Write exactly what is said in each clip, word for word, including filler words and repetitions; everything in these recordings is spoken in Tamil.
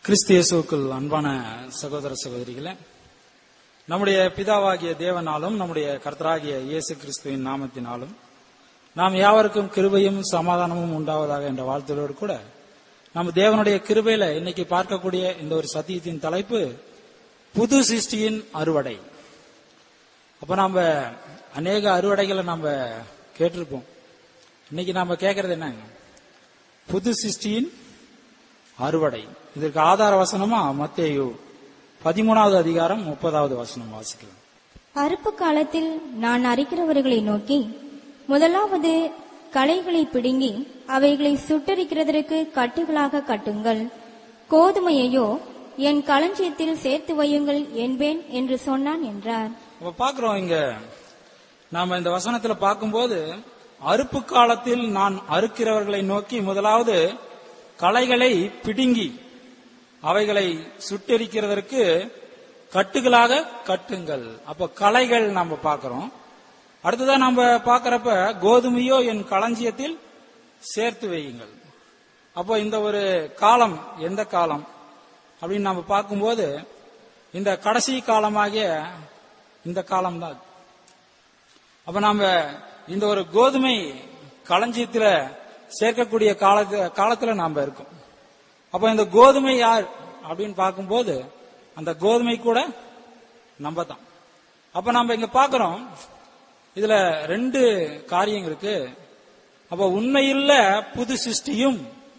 கிறிஸ்து இயேசுவுக்குள் அன்பான சகோதர சகோதரிகளே, நம்முடைய பிதாவாகிய தேவனாலும் நம்முடைய கர்த்தராகிய இயேசு கிறிஸ்துவின் நாமத்தினாலும் நாம் யாவருக்கும் கிருபையும் சமாதானமும் உண்டாவதாக என்ற வாழ்த்துகளோடு கூட நம்ம தேவனுடைய கிருபையில இன்னைக்கு பார்க்கக்கூடிய இந்த ஒரு சத்தியத்தின் தலைப்பு புது சிருஷ்டியின் அறுவடை. அப்ப நாம அநேக அறுவடைகளை நாம கேட்டிருப்போம். இன்னைக்கு நாம கேட்கறது என்ன? புது சிருஷ்டியின் அறுவடை. இதற்கு ஆதார வசனமா மத்தேயு பதிமூணாவது அதிகாரம் முப்பதாவது வசனம் வாசிக்கலாம். அறுப்பு காலத்தில் நான் அறுக்கிறவர்களை நோக்கி, முதலாவது களைகளை பிடுங்கி அவைகளை சுட்டரிக்கிறதற்கு கட்டுகளாக கட்டுங்கள், கோதுமையையோ என் களஞ்சியத்தில் சேர்த்து வையுங்கள் என்பேன் என்று சொன்னான் என்றார். அப்ப பாக்குறோம், இங்க நாம இந்த வசனத்துல பார்க்கும்போது அறுப்பு காலத்தில் நான் அறுக்கிறவர்களை நோக்கி முதலாவது களைகளை பிடுங்கி அவைகளை சுட்டெரிக்கிறதற்கு கட்டுகளாக கட்டுங்கள். அப்ப களைகள் நம்ம பார்க்கிறோம். அடுத்ததான் நம்ம பார்க்கிறப்ப கோதுமையோ என் களஞ்சியத்தில் சேர்த்து வையுங்கள். அப்போ இந்த ஒரு காலம் எந்த காலம் அப்படின்னு நம்ம பார்க்கும்போது இந்த கடைசி காலமாகிய இந்த காலம்தான். அப்ப நாம இந்த ஒரு கோதுமை களஞ்சியத்துல சேர்க்கக்கூடிய காலத்து காலத்துல நாம இருக்கோம். அப்ப இந்த கோதுமை யார் அப்படின்னு பார்க்கும்போது அந்த கோதுமை கூட நம்ம தான். அப்ப நம்ம இங்க பாக்குறோம், இதுல ரெண்டு காரியம் இருக்கு. அப்ப உண்மையுள்ள புது சிருஷ்டியும்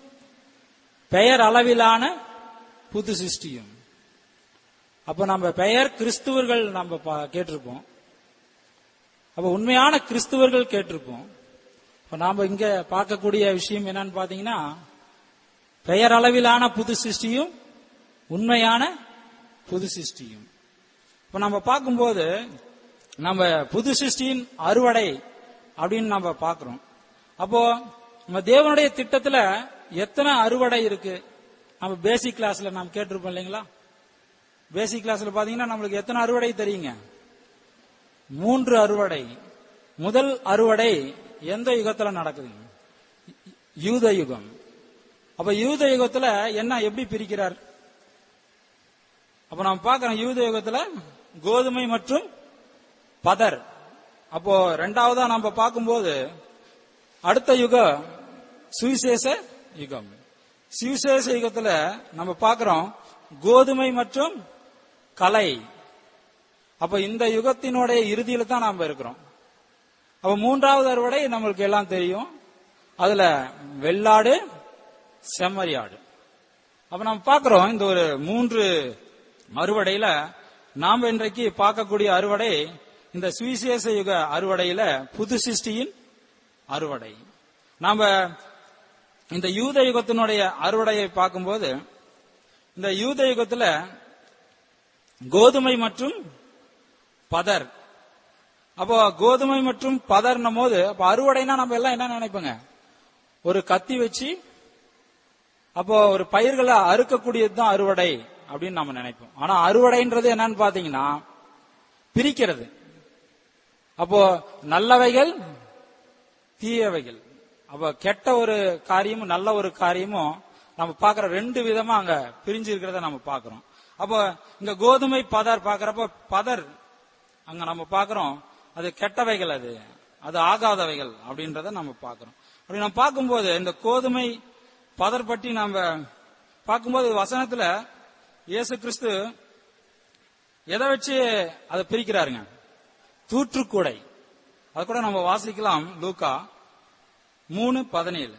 பெயர் அளவிலான புது சிருஷ்டியும். அப்ப நம்ம பெயர் கிறிஸ்துவர்கள் நம்ம கேட்டிருப்போம். அப்ப உண்மையான கிறிஸ்துவர்கள் கேட்டிருப்போம். இப்ப நாம இங்க பார்க்கக்கூடிய விஷயம் என்னன்னு பாத்தீங்கன்னா, பெயர் அளவிலான புது சிருஷ்டியும் உண்மையான புது சிருஷ்டியும். இப்ப நம்ம பார்க்கும்போது நம்ம புது சிருஷ்டியின் அறுவடை அப்படின்னு நம்ம பார்க்கிறோம். அப்போ நம்ம தேவனுடைய திட்டத்துல எத்தனை அறுவடை இருக்கு? நம்ம பேசிக் கிளாஸ்ல நாம் கேட்டிருப்போம் இல்லைங்களா? பேசிக் கிளாஸ்ல பாத்தீங்கன்னா நம்மளுக்கு எத்தனை அறுவடை தெரியுங்க? மூன்று அறுவடை. முதல் அறுவடை எந்த யுகத்துல நடக்குது? யூத யுகம். அப்ப யூத யுகத்துல என்ன எப்படி பிரிக்கிறார்? அப்ப நாம் பார்க்கிறோம், யூத யுகத்துல கோதுமை மற்றும் பதர். அப்போ ரெண்டாவதா நம்ம பார்க்கும்போது அடுத்த யுகம் சுவிசேஷ யுகம். சுவிசேஷ யுகத்துல நம்ம பார்க்கிறோம் கோதுமை மற்றும் களை. அப்ப இந்த யுகத்தினுடைய இறுதியில தான் நாம இருக்கிறோம். அப்ப மூன்றாவது அறுவடை நம்மளுக்கு எல்லாம் தெரியும். அதுல வெள்ளாடு செம்மறியாடு. அப்ப நம்ம பார்க்கிறோம் இந்த ஒரு மூன்று அறுவடையில நாம இன்றைக்கு பார்க்கக்கூடிய அறுவடை இந்த சுவிசேஷ யுக அறுவடையில புது சிருஷ்டியின் அறுவடை. நாம இந்த யூத யுகத்தினுடைய அறுவடையை பார்க்கும்போது இந்த யூத யுகத்துல கோதுமை மற்றும் பதர். அப்போ கோதுமை மற்றும் பதர்னும் போது அப்ப அறுவடைனா நம்ம எல்லாம் என்ன நினைப்போங்க? ஒரு கத்தி வச்சு அப்போ ஒரு பயிர்களை அறுக்கக்கூடியதுதான் அறுவடை அப்படின்னு நம்ம நினைப்போம். ஆனா அறுவடைன்றது என்னன்னு பாத்தீங்கன்னா பிரிக்கிறது. அப்போ நல்லவைகள் தீயவைகள். அப்ப கெட்ட ஒரு காரியமும் நல்ல ஒரு காரியமும் நம்ம பாக்குற ரெண்டு விதமா அங்க பிரிஞ்சு இருக்கிறத நம்ம பாக்குறோம். அப்போ இங்க கோதுமை பதர் பாக்குறப்ப பதர் அங்க நம்ம பாக்குறோம் அது கெட்டவைகள், அது அது ஆகாதவைகள் அப்படின்றத நம்ம பாக்குறோம். அப்படி நம்ம பார்க்கும்போது இந்த கோதுமை பதர் பற்றி நாம பார்க்கும்போது வசனத்துல இயேசு கிறிஸ்து எதை வச்சு அதை பிரிக்கிறாருங்க? தூற்றுக்கூடை. அது கூட நம்ம வாசிக்கலாம் லூக்கா மூணு பதினேழு.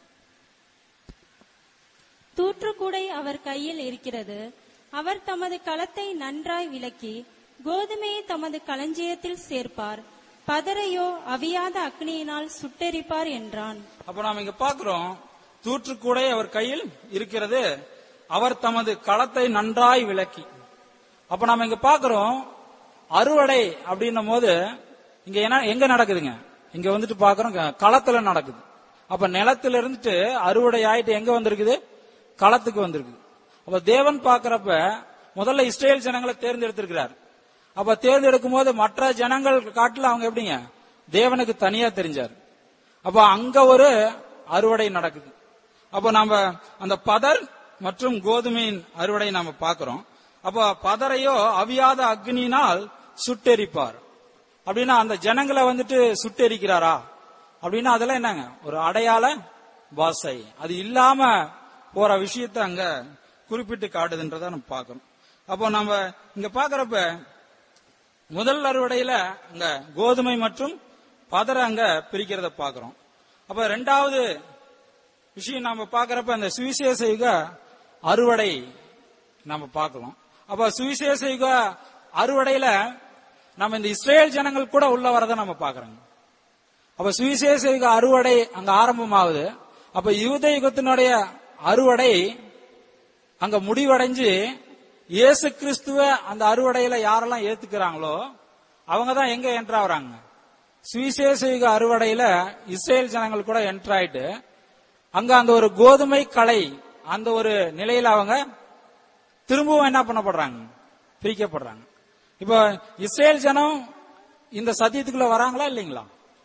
தூற்றுக்கூடை அவர் கையில் இருக்கிறது. அவர் தமது களத்தை நன்றாய் விலக்கி கோதுமையை தமது களஞ்சியத்தில் சேர்ப்பார், பதரையோ அவியாத அக்னியினால் சுட்டெரிப்பார் என்றான். அப்ப நாம இங்க பாக்குறோம் தூற்றுக்கூடை அவர் கையில் இருக்கிறது, அவர் தமது களத்தை நன்றாய் விலக்கி. அப்ப நாம இங்க பாக்குறோம் அறுவடை அப்படின்னும் போது இங்க என்ன எங்க நடக்குதுங்க? இங்க வந்துட்டு பாக்குறோம் களத்துல நடக்குது. அப்ப நிலத்துல இருந்துட்டு அறுவடை ஆயிட்டு எங்க வந்திருக்குது? களத்துக்கு வந்திருக்குது. அப்ப தேவன் பாக்குறப்ப முதல்ல இஸ்ரேல் ஜனங்களை தேர்ந்தெடுத்திருக்கிறார். அப்ப தேர்ந்தெடுக்கும் போது மற்ற ஜனங்கள் காட்டுல அவங்க எப்படிங்க? தேவனுக்கு தனியா தெரிஞ்சார். அப்ப அங்க ஒரு அறுவடை நடக்குது. அப்ப நாம அந்த பதர் மற்றும் கோதுமையின் அறுவடை நாம பார்க்கிறோம். அப்போ பதரையோ அவியாத அக்னியினால் சுட்டெரிப்பார் அப்படின்னா அந்த ஜனங்களை வந்துட்டு சுட்டெரிக்கிறாரா அப்படின்னா அதெல்லாம் என்னங்க ஒரு அடையாள பாஷை. அது இல்லாம போற விஷயத்த அங்க குறிப்பிட்டு காட்டுதுன்றத நம்ம பார்க்கணும். அப்போ நம்ம இங்க பாக்குறப்ப முதல் அறுவடையில அங்க கோதுமை மற்றும் பதரை அங்க பிரிக்கிறத பாக்குறோம். அப்ப ரெண்டாவது விஷயம் நாம பாக்குறப்ப அந்த சுவிசேஷ யுக அறுவடை நாம பார்க்கலாம். அப்ப சுவிசேஷ யுக அறுவடையில நம்ம இந்த இஸ்ரேல் ஜனங்கள் கூட உள்ள வரதை நம்ம பாக்குறோம். அப்ப சுவிசேஷ யுக அறுவடை அங்க ஆரம்பமாகுது. அப்ப யூத யுகத்தினுடைய அறுவடை அங்க முடிவடைஞ்சு இயேசு கிறிஸ்துவ அந்த அறுவடையில யாரெல்லாம் ஏத்துக்கிறாங்களோ அவங்கதான் எங்க என்டர் ஆகுறாங்க, சுவிசேஷ யுக அறுவடையில இஸ்ரேல் ஜனங்கள் கூட என்டர் ஆயிட்டு அங்க அந்த ஒரு கோதுமை களை அந்த ஒரு நிலையில அவங்க திரும்பவும் என்ன பண்ணப்படுறாங்க, பிரிக்கப்படுறாங்க. இப்ப இஸ்ரேல் ஜனம் இந்த சத்தியத்துக்குள்ள வராங்களா இல்லைங்களா?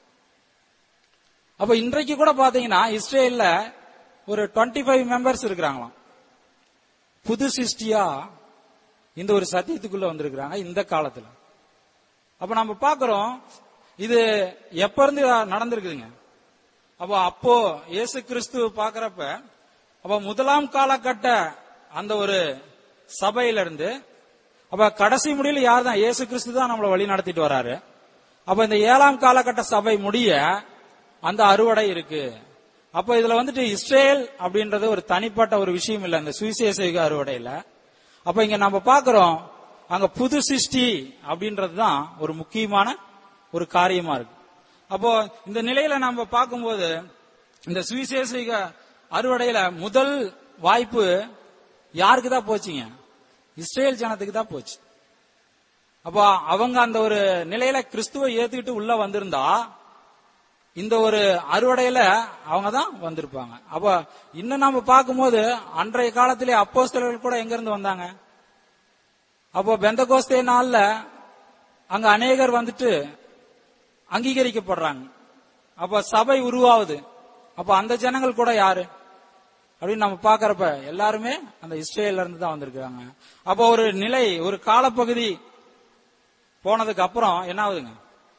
அப்ப இன்றைக்கு கூட பாத்தீங்கன்னா இஸ்ரேல்ல ஒரு டுவெண்ட்டி ஃபைவ் மெம்பர்ஸ் இருக்கிறாங்களாம். புது சிருஷ்டியா இந்த ஒரு சத்தியத்துக்குள்ள வந்திருக்கிறாங்க இந்த காலத்துல. அப்ப நம்ம பாக்குறோம் இது எப்ப இருந்து நடந்திருக்குதுங்க. அப்போ அப்போ இயேசு கிறிஸ்து பாக்குறப்ப அப்ப முதலாம் காலகட்ட அந்த ஒரு சபையில இருந்து அப்ப கடைசி முடியல யார் தான், இயேசு கிறிஸ்து தான் நம்மளை வழி நடத்திட்டு வராரு. அப்ப இந்த ஏழாம் காலகட்ட சபை முடிய அந்த அறுவடை இருக்கு. அப்ப இதுல வந்துட்டு இஸ்ரேல் அப்படின்றது ஒரு தனிப்பட்ட ஒரு விஷயம் இல்ல இந்த சுவிசேஷ யுக அறுவடையில. அப்ப இங்க நம்ம பாக்குறோம் அங்க புது சிருஷ்டி அப்படின்றதுதான் ஒரு முக்கியமான ஒரு காரியமா இருக்கு. அப்போ இந்த நிலையில நம்ம பார்க்கும்போது இந்த சுவிசேஷ யுக அறுவடையில முதல் வாய்ப்பு யாருக்கு தான் போச்சுங்க, இஸ்ரேல் ஜனத்துக்கு தான் போச்சு. அப்போ அவங்க அந்த ஒரு நிலையில கிறிஸ்துவை ஏத்துக்கிட்டு உள்ள வந்திருந்தா இந்த ஒரு அறுவடையில அவங்க தான் வந்திருப்பாங்க. அப்ப இன்னும் நாம பார்க்கும்போது அன்றைய காலத்திலே அப்போஸ்தலர்கள் கூட எங்க இருந்து வந்தாங்க. அப்போ பெந்தகோஸ்தே நாள்ல அங்க அநேகர் வந்துட்டு அங்கீகரிக்கப்படுறாங்க. அப்ப சபை உருவாகுது. அப்ப அந்த ஜனங்கள் கூட யாரு அப்படின்னு நம்ம பாக்குறப்ப எல்லாருமே அந்த இஸ்ரேல்ல இருந்து தான் வந்திருக்காங்க. அப்போ ஒரு நிலை ஒரு காலப்பகுதி போனதுக்கு அப்புறம் என்ன ஆகுதுங்க,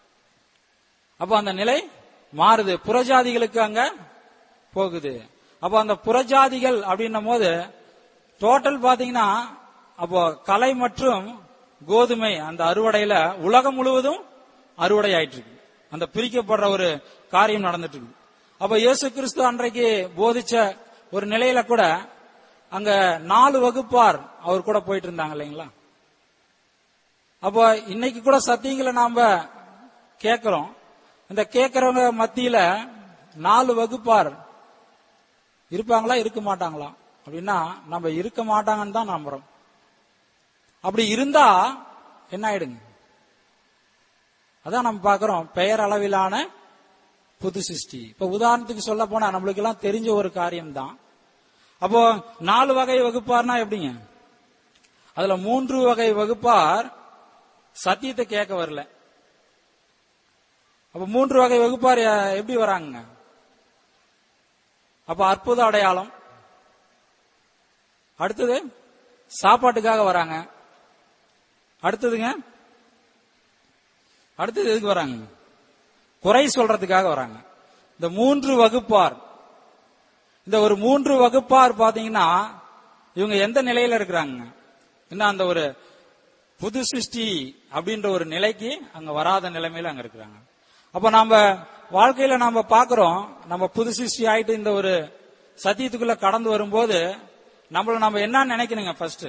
அப்போ அந்த நிலை மாறுது, புறஜாதிகளுக்கு அங்க போகுது. அப்போ அந்த புறஜாதிகள் அப்படின்னும் போது டோட்டல் பாத்தீங்கன்னா அப்போ கலை மற்றும் கோதுமை அந்த அறுவடையில உலகம் முழுவதும் அறுவடை ஆயிட்டு இருக்கு. அந்த பிரிக்கப்படுற ஒரு காரியம் நடந்துட்டு இருக்கு. அப்ப இயேசு கிறிஸ்து அன்றைக்கு போதிச்ச ஒரு நிலையில கூட அங்க நாலு வகுப்பார் அவர் கூட போயிட்டு இருந்தாங்க இல்லைங்களா. அப்போ இன்னைக்கு கூட சத்தியங்களை நாம கேட்கிறோம். இந்த கேட்கிறவங்க மத்தியில நாலு வகுப்பார் இருப்பாங்களா இருக்க மாட்டாங்களா அப்படின்னா நம்ம இருக்க மாட்டாங்கன்னு தான் நம்புறோம். அப்படி இருந்தா என்ன ஆயிடுங்க, அதான் நம்ம பாக்குறோம் பெயர் அளவிலான புது சிருஷ்டி. இப்ப உதாரணத்துக்கு சொல்ல போனா நம்மளுக்கு எல்லாம் தெரிஞ்ச ஒரு காரியம் தான். அப்போ நாலு வகை வகுப்பார்னா எப்படிங்க, அதுல மூன்று வகை வகுப்பார் சத்தியத்தை கேட்க வரல. அப்ப மூன்று வகை வகுப்பார் எப்படி வராங்க, அப்ப அற்புத அடையாளம், அடுத்தது சாப்பாட்டுக்காக வராங்க, அடுத்ததுங்க அடுத்தது எதுக்கு வராங்க, குறை சொல்றதுக்காக வராங்க. இந்த மூன்று வகுப்பார், இந்த ஒரு மூன்று வகுப்பார் பாத்தீங்கன்னா இவங்க எந்த நிலையில இருக்கிறாங்க, இன்னும் அந்த ஒரு புது சிருஷ்டி அப்படின்ற ஒரு நிலைக்கு அங்க வராத நிலைமையில அங்க இருக்கிறாங்க. அப்ப நம்ம வாழ்க்கையில நாம பாக்குறோம், நம்ம புது சிருஷ்டி ஆயிட்டு இந்த ஒரு சத்தியத்துக்குள்ள கடந்து வரும்போது நம்மள நம்ம என்ன நினைக்கணுங்க, ஃபர்ஸ்ட்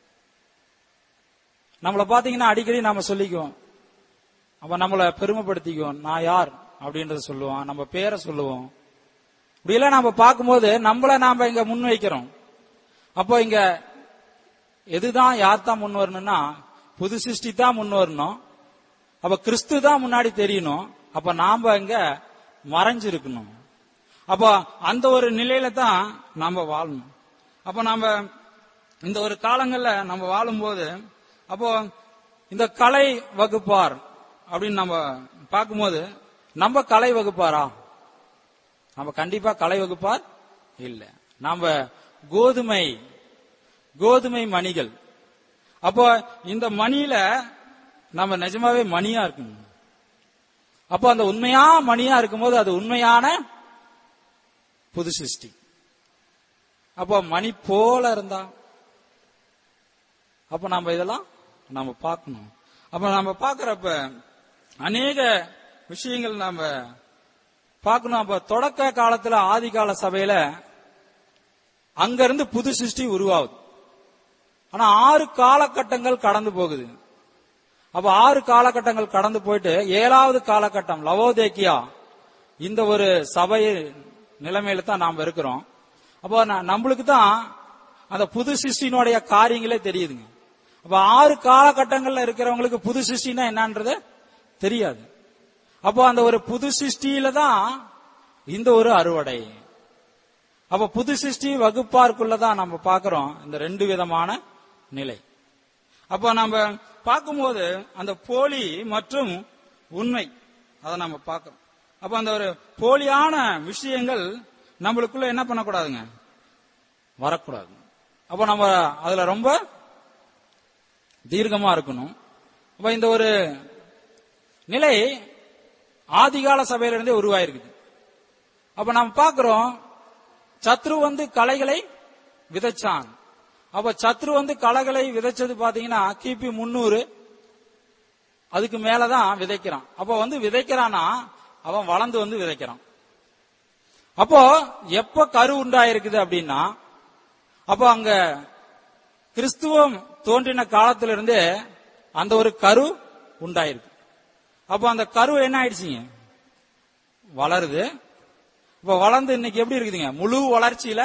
நம்மள பாத்தீங்கன்னா அடிக்கடி நாம சொல்லிக்குவோம், அப்ப நம்மள பெருமைப்படுத்திக்குவோம், நான் யார் அப்படின்றத சொல்லுவோம், நம்ம பேரை சொல்லுவோம். இப்படி எல்லாம் நாம பார்க்கும்போது நம்மள நாம இங்க முன் வைக்கிறோம். அப்போ இங்க எதுதான் யார் தான் முன் வரணும்னா புது சிருஷ்டி தான் முன் வரணும். அப்ப கிறிஸ்து தான் முன்னாடி தெரியணும். அப்ப நாம இங்க மறைஞ்சிருக்கணும். அப்ப அந்த ஒரு நிலையில தான் நாம வாழணும். அப்ப நாம இந்த ஒரு காலங்கள்ல நம்ம வாழும்போது அப்போ இந்த கலை வகுப்பார் அப்படின்னு நம்ம பார்க்கும்போது நம்ம கலை வகுப்பாரா, நம்ம கண்டிப்பா கலை வகுப்பார் இல்ல. நாம கோதுமை கோதுமை மணிகள். அப்போ இந்த மணியில நம்ம நிஜமாவே மணியா இருக்கணும். அப்போ அந்த உண்மையா மணியா இருக்கும்போது அது உண்மையான புது சிருஷ்டி. அப்போ மணி போல இருந்தா அப்ப நம்ம இதெல்லாம் நம்ம பார்க்கணும். அப்ப நம்ம பார்க்கறப்ப அநேக விஷயங்கள் நாம பார்க்கணும். அப்ப தொடக்க காலத்துல ஆதி கால சபையில அங்கிருந்து புது சிருஷ்டி உருவாகுது. ஆனா ஆறு காலகட்டங்கள் கடந்து போகுது. அப்ப ஆறு காலகட்டங்கள் கடந்து போயிட்டு ஏழாவது காலகட்டம் லவோதேக்கியா இந்த ஒரு சபை நிலைமையில தான் நாம இருக்கிறோம். அப்போ நம்மளுக்கு தான் அந்த புது சிருஷ்டினுடைய காரியங்களே தெரியுதுங்க. அப்ப ஆறு காலகட்டங்கள்ல இருக்கிறவங்களுக்கு புது சிருஷ்டினா என்னன்றது தெரியாது. அப்போ அந்த ஒரு புது சிருஷ்டியில தான் இந்த ஒரு அறுவடை. அப்ப புது சிருஷ்டி வகுப்பாருக்குள்ளதான் நம்ம பார்க்கிறோம் இந்த ரெண்டு விதமான நிலை. அப்ப நம்ம பார்க்கும்போது அந்த போலி மற்றும் உண்மை அதை நம்ம பார்க்கிறோம். அப்ப அந்த ஒரு போலியான விஷயங்கள் நம்மளுக்குள்ள என்ன பண்ணக்கூடாதுங்க, வரக்கூடாது. அப்ப நம்ம அதுல ரொம்ப தீர்க்கமா இருக்கணும். அப்ப இந்த ஒரு நிலை ஆதிகால சபையிலிருந்தே உருவாயிருக்குது. அப்ப நம்ம பார்க்கிறோம் சத்ரு வந்து கலைகளை விதைச்சான். அப்ப சத்ரு வந்து கலைகளை விதைச்சது பாத்தீங்கன்னா கிபி முன்னூறு அதுக்கு மேலதான் விதைக்கிறான். அப்ப வந்து விதைக்கிறானா அவன் வளர்ந்து வந்து விதைக்கிறான். அப்போ எப்ப கரு உண்டாயிருக்குது அப்படின்னா அப்போ அங்க கிறிஸ்துவம் தோன்றின காலத்திலிருந்து அந்த ஒரு கரு உண்டாயிருக்கு. அப்போ அந்த கரு என்ன ஆயிடுச்சுங்க, வளருது. இப்ப வளர்ந்து இன்னைக்கு எப்படி இருக்குதுங்க, முழு வளர்ச்சியில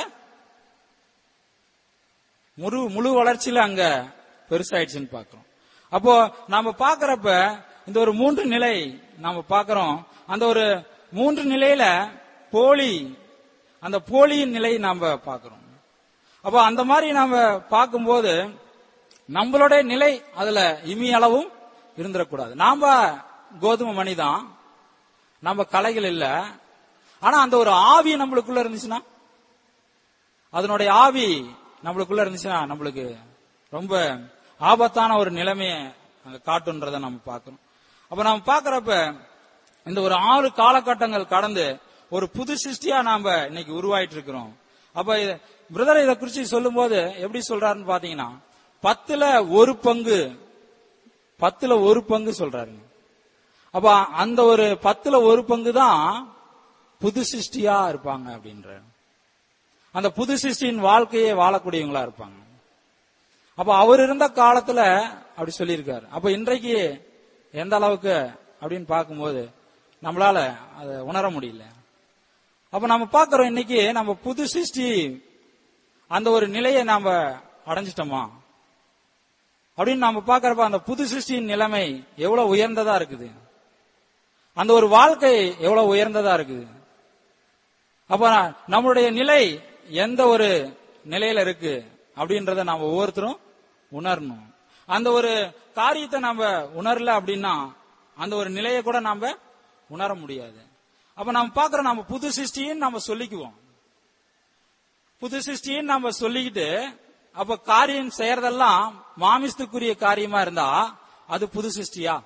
முழு முழு வளர்ச்சியில அங்க பெருசாயிடுச்சுன்னு பாக்குறோம். அப்போ நாம பாக்குறப்ப இந்த ஒரு மூன்று நிலை நாம பாக்குறோம். அந்த ஒரு மூன்று நிலையில போலி அந்த போலியின் நிலை நாம பாக்குறோம். அப்போ அந்த மாதிரி நாம பார்க்கும்போது நம்மளுடைய நிலை அதுல இமி அளவும் இருந்துடக்கூடாது. நாம கோதுமை மணிதான், நம்ம கலைகள் இல்ல. ஆனா அந்த ஒரு ஆவி நம்மளுக்குள்ள இருந்துச்சுன்னா, அதனுடைய ஆவி நம்மளுக்குள்ள இருந்துச்சுன்னா நம்மளுக்கு ரொம்ப ஆபத்தான ஒரு நிலைமையை அங்க காட்டுன்றதை நம்ம பார்க்கிறோம். அப்ப நம்ம பாக்குறப்ப இந்த ஒரு ஆறு காலகட்டங்கள் கடந்து ஒரு புது சிருஷ்டியா நாம இன்னைக்கு உருவாயிட்டு இருக்கிறோம். அப்ப பிரதர் இதை குறிச்சு சொல்லும் போது எப்படி சொல்றாருன்னு பாத்தீங்கன்னா பத்துல ஒரு பங்கு பத்துல ஒரு பங்கு சொல்றாருங்க. அப்ப அந்த ஒரு பத்துல ஒரு பங்கு தான் புது சிருஷ்டியா இருப்பாங்க அப்படின்ற அந்த புது சிருஷ்டியின் வாழ்க்கையை வாழக்கூடியவங்களா இருப்பாங்க. அப்ப அவர் இருந்த காலத்துல அப்படி சொல்லியிருக்காரு. அப்ப இன்றைக்கு எந்த அளவுக்கு அப்படின்னு பார்க்கும்போது நம்மளால அதை உணர முடியல. அப்ப நம்ம பார்க்கிறோம் இன்னைக்கு நம்ம புது சிருஷ்டி அந்த ஒரு நிலையை நாம அடைஞ்சிட்டோமா அப்படின்னு நம்ம பார்க்கிறப்ப அந்த புது சிருஷ்டியின் நிலைமை எவ்வளவு உயர்ந்ததா இருக்குது, அந்த ஒரு வாழ்க்கை எவ்வளவு உயர்ந்ததா இருக்குது. அப்ப நம்மளுடைய நிலை எந்த ஒரு நிலையில இருக்கு அப்படின்றத நாம ஒவ்வொருத்தரும் உணரணும். அந்த ஒரு காரியத்தை நாம உணரல அப்படின்னா அந்த ஒரு நிலையை கூட நாம உணர முடியாது. அப்ப நம்ம பாக்குறோம் நம்ம புது சிருஷ்டின்னு நம்ம சொல்லிக்குவோம். புது சிருஷ்டின்னு நம்ம சொல்லிக்கிட்டு அப்ப காரியம் செய்யறதெல்லாம் மாமிசத்துக்குரிய காரியமா இருந்தா அது புது சிருஷ்டியா?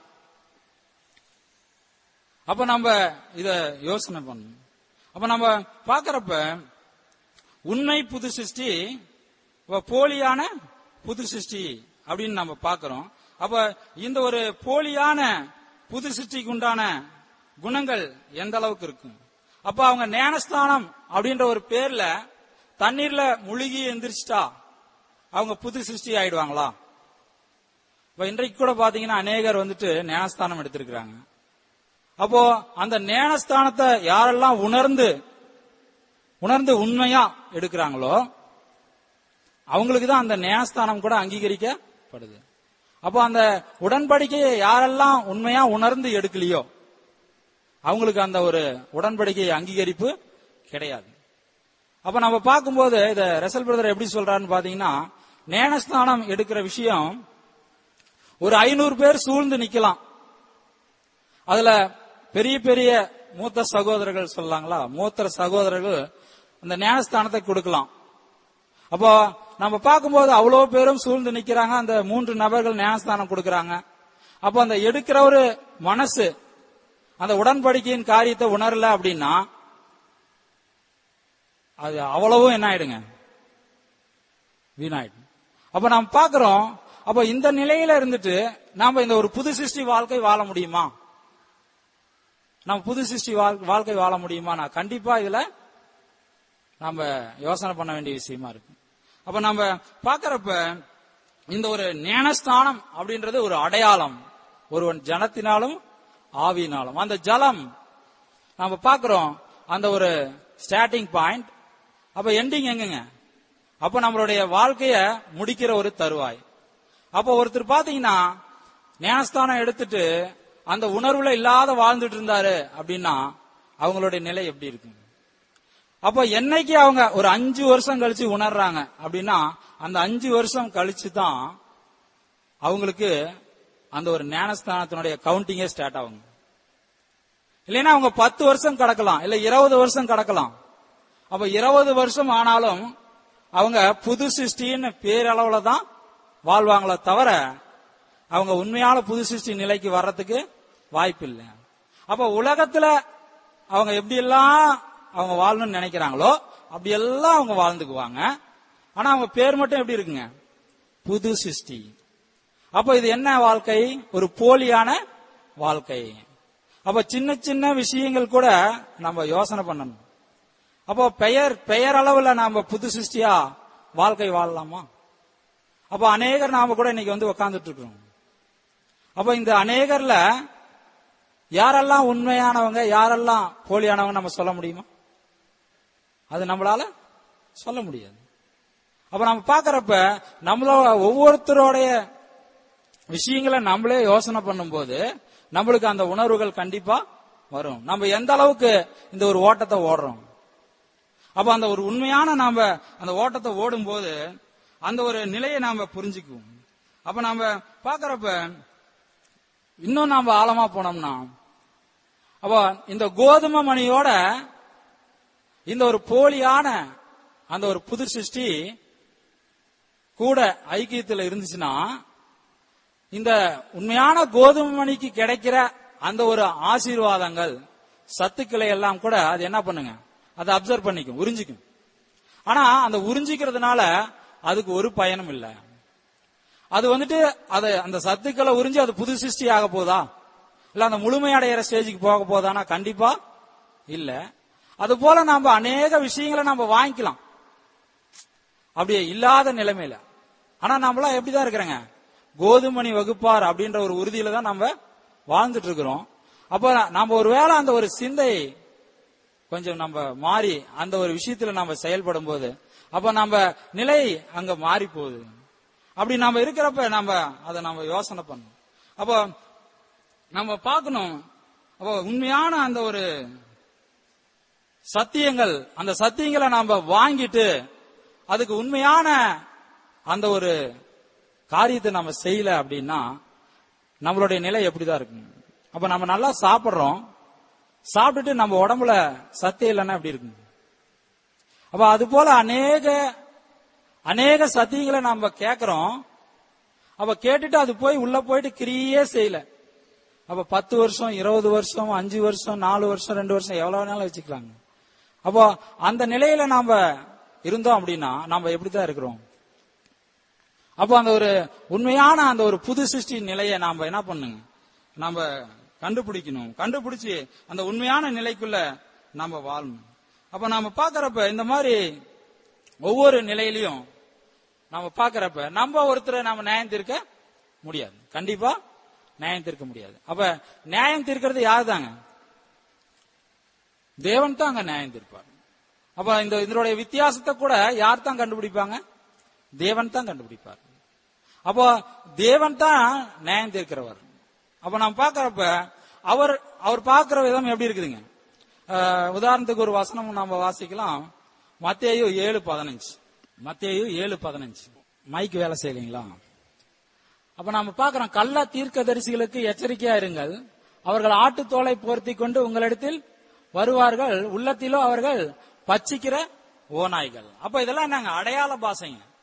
அப்ப நம்ம இத யோசனை பண்ணணும். அப்ப நம்ம பாக்குறப்ப உண்மை புது சிருஷ்டி, போலியான புது சிருஷ்டி அப்படின்னு நம்ம பாக்குறோம். அப்ப இந்த ஒரு போலியான புது சிருஷ்டிக்கு உண்டான குணங்கள் எந்த அளவுக்கு இருக்கும்? அப்ப அவங்க ஞானஸ்தானம் அப்படின்ற ஒரு பேர்ல தண்ணீர்ல முழுகி எந்திரிச்சிட்டா அவங்க புது சிருஷ்டி ஆயிடுவாங்களா? இப்ப இன்றைக்கு கூட பாத்தீங்கன்னா அநேகர் வந்துட்டு ஞானஸ்தானம் எடுத்திருக்கிறாங்க. அப்போ அந்த ஞானஸ்தானத்தை யாரெல்லாம் உணர்ந்து உணர்ந்து உண்மையா எடுக்கிறாங்களோ அவங்களுக்கு தான் அந்த ஞானஸ்தானம் கூட அங்கீகரிக்கப்படுது. அப்போ அந்த உடன்படிக்கையை யாரெல்லாம் உண்மையா உணர்ந்து எடுக்கலையோ அவங்களுக்கு அந்த ஒரு உடன்படிக்கை அங்கீகரிப்பு கிடையாது. அப்ப நம்ம பார்க்கும்போது இத ரசல் பிரதர் எப்படி சொல்றாருன்னு பாத்தீங்கன்னா ஞானஸ்தானம் எடுக்கிற விஷயம் ஒரு ஐநூறு பேர் சூழ்ந்து நிக்கலாம். அதுல பெரிய பெரிய மூத்த சகோதரர்கள் சொல்லலாங்களா, மூத்த சகோதரர்கள் அந்த ஞானஸ்தானத்தை கொடுக்கலாம். அப்போ நம்ம பார்க்கும்போது அவ்வளவு பேரும் சூழ்ந்து நிக்கிறாங்க. அந்த மூன்று நபர்கள் ஞானஸ்தானம் கொடுக்கறாங்க. அப்ப அந்த எடுக்கிற ஒரு மனசு அந்த உடன்படிக்கையின் காரியத்தை உணரல அப்படின்னா அது அவ்வளவும் என்ன ஆயிடுங்க, வீணாயிடும். அப்ப நாம் பாக்குறோம், அப்ப இந்த நிலையில இருந்துட்டு நாம இந்த ஒரு புது சிருஷ்டி வாழ்க்கை வாழ முடியுமா? நம்ம புது சிருஷ்டி வாழ்க்கை வாழ முடியுமா? நான் கண்டிப்பா இதுல நாம யோசனை பண்ண வேண்டிய விஷயமா இருக்கு. அப்ப நம்ம பாக்குறப்ப இந்த ஒரு ஞானஸ்தானம் அப்படின்றது ஒரு அடையாளம், ஒருவன் ஜனத்தினாலும் ஆவியினாலும். அந்த ஜலம் நம்ம பாக்குறோம், அந்த ஒரு ஸ்டார்டிங் பாயிண்ட். அப்ப எண்டிங் எங்குங்க? அப்ப நம்மளுடைய வாழ்க்கைய முடிக்கிற ஒரு தருவாய். அப்ப ஒருத்தர் பாத்தீங்கன்னா ஞானஸ்தானம் எடுத்துட்டு அந்த உணர்வுல இல்லாத வாழ்ந்துட்டு இருந்தாரு அப்படின்னா அவங்களுடைய நிலை எப்படி இருக்கு? அப்ப என்னைக்கு அவங்க ஒரு அஞ்சு வருஷம் கழிச்சு உணர்றாங்க அப்படின்னா அந்த அஞ்சு வருஷம் கழிச்சு தான் அவங்களுக்கு அந்த ஒரு ஞானஸ்தானத்தினுடைய கவுண்டிங்கே ஸ்டார்ட் ஆகுங்க. இல்லைன்னா அவங்க பத்து வருஷம் கடக்கலாம், இல்ல இருபது வருஷம் கடக்கலாம். அப்ப இருபது வருஷம் ஆனாலும் அவங்க புது சிருஷ்டின்னு பேரளவுல தான் வாழ்வாங்களே தவிர அவங்க உண்மையான புது சிருஷ்டி நிலைக்கு வர்றதுக்கு வாய்ப்பு இல்லை. அப்ப உலகத்துல அவங்க எப்படி எல்லாம் அவங்க வாழணும்னு நினைக்கிறாங்களோ அப்படி எல்லாம் அவங்க வாழ்ந்துக்குவாங்க. ஆனா அவங்க பேர் மட்டும் எப்படி இருக்குங்க? புது சிருஷ்டி. அப்ப இது என்ன வாழ்க்கை? ஒரு போலியான வாழ்க்கை. அப்ப சின்ன சின்ன விஷயங்கள் கூட நம்ம யோசனை பண்ணணும். அப்போ பெயர் பெயர் அளவுல நாம புது சிருஷ்டியா வாழ்க்கை வாழலாமா? அப்ப அநேகர் நாம கூட இன்னைக்கு வந்து உட்கார்ந்துட்டு இருக்கோம். அப்ப இந்த அநேகர்ல யாரெல்லாம் உண்மையானவங்க, யாரெல்லாம் போலியானவங்க நம்ம சொல்ல முடியுமா? அது நம்மளால சொல்ல முடியாது. அப்ப நம்ம பாக்குறப்ப நம்மளோட ஒவ்வொருத்தருடைய விஷயங்களை நம்மளே யோசனை பண்ணும்போது நம்மளுக்கு அந்த உணர்வுகள் கண்டிப்பா வரும். நம்ம எந்த அளவுக்கு இந்த ஒரு ஓட்டத்தை ஓடுறோம். அப்ப அந்த ஒரு உண்மையான நாம அந்த ஓட்டத்தை ஓடும் போது அந்த ஒரு நிலையை நாம புரிஞ்சுக்குவோம். அப்ப நாம பாக்குறப்ப இன்னும் நாம ஆழமா போனோம்னா அப்ப இந்த கோதுமை மணியோட இந்த ஒரு போலியான அந்த ஒரு புது சிருஷ்டி கூட ஐக்கியத்தில் இருந்துச்சுன்னா இந்த உண்மையான கோதுமை மணிக்கு கிடைக்கிற அந்த ஒரு ஆசீர்வாதங்கள் சத்துக்களை எல்லாம் கூட அது என்ன பண்ணுங்க, அதை அப்சர்வ் பண்ணிக்கும், உறிஞ்சிக்கும். ஆனா அந்த உறிஞ்சிக்கிறதுனால அதுக்கு ஒரு பயனும் இல்லை. அது வந்துட்டு அது அந்த சத்துக்களை உறிஞ்சி அது புது சிருஷ்டி ஆக போதா, இல்ல அந்த முழுமையடைகிற ஸ்டேஜுக்கு போக போதானா? கண்டிப்பா இல்ல. அது போல நாம அநேக விஷயங்களை நாம வாங்கிக்கலாம் அப்படியே இல்லாத நிலைமையில. ஆனா நம்மளாம் எப்படிதான் இருக்கிறாங்க? கோதுமணி வகுப்பார் அப்படின்ற ஒரு உறுதியில தான் நம்ம வாழ்ந்துட்டு இருக்கிறோம். அப்ப நம்ம ஒருவேளை அந்த ஒரு சிந்தை கொஞ்சம் நம்ம மாறி அந்த ஒரு விஷயத்துல நம்ம செயல்படும் போது அப்ப நம்ம நிலை அங்க மாறி போகுது. அப்படி நம்ம இருக்கிறப்ப நம்ம அதை நம்ம யோசனை பண்ணணும். அப்போ நம்ம பார்க்கணும், அப்போ உண்மையான அந்த ஒரு சத்தியங்கள், அந்த சத்தியங்களை நாம வாங்கிட்டு அதுக்கு உண்மையான அந்த ஒரு காரியத்தை நம்ம செய்யல அப்படின்னா நம்மளுடைய நிலை எப்படிதான் இருக்கு? அப்ப நம்ம நல்லா சாப்பிடுறோம், சாப்பிட்டுட்டு நம்ம உடம்புல சத்தியம் இல்லைன்னா எப்படி இருக்கு? அப்ப அது போல அநேக அநேக சத்தியங்களை நம்ம கேட்கிறோம். அப்ப கேட்டுட்டு அது போய் உள்ள போயிட்டு கிரியே செய்யல. அப்ப பத்து வருஷம், இருபது வருஷம், அஞ்சு வருஷம், நாலு வருஷம், ரெண்டு வருஷம் எவ்வளவு வேணாலும் வச்சுக்கலாங்க. அப்போ அந்த நிலையில நாம இருந்தோம் அப்படின்னா நம்ம எப்படிதான் இருக்கிறோம்? அப்போ அந்த ஒரு உண்மையான அந்த ஒரு புது சிருஷ்டி நிலையை நாம என்ன பண்ணுங்க, நாம கண்டுபிடிக்கணும். கண்டுபிடிச்சு அந்த உண்மையான நிலைக்குள்ள நாம வாழணும். அப்ப நாம பாக்குறப்ப இந்த மாதிரி ஒவ்வொரு நிலையிலையும் நாம பாக்குறப்ப நம்ம ஒருத்தரை நாம நியாயம் தீர்க்க முடியாது, கண்டிப்பா நியாயம் தீர்க்க முடியாது. அப்ப நியாயம் தீர்க்கிறது யாரு தாங்க? தேவன் தான் அங்க நியாயம் தீர்ப்பார். அப்ப இந்த இதனுடைய வித்தியாசத்தை கூட யார் தான் கண்டுபிடிப்பாங்க? தேவன் தான் கண்டுபிடிப்பார். அப்போ தேவன் தான் நியாயம் தீர்க்கிறவர். அப்ப நாம் பாக்குறப்ப அவர் அவர் பார்க்கிற விதம் எப்படி இருக்குதுங்க? உதாரணத்துக்கு ஒரு வசனம் நம்ம வாசிக்கலாம். மத்தேயு ஏழு பதினஞ்சு மத்தேயு ஏழு பதினஞ்சு மைக் வேலை செய்யலீங்களா? அப்ப நாம பாக்கிறோம், கள்ள தீர்க்கதரிசிகளுக்கு எச்சரிக்கையா இருங்கள், அவர்கள் ஆட்டுத்தோலை போர்த்தி கொண்டு உங்களிடத்தில் வருவார்கள், உள்ளத்திலோ அவர்கள் பச்சிக்கிற ஓநாய்கள். அப்ப இதெல்லாம் நாங்க அடையாள பாசைங்க.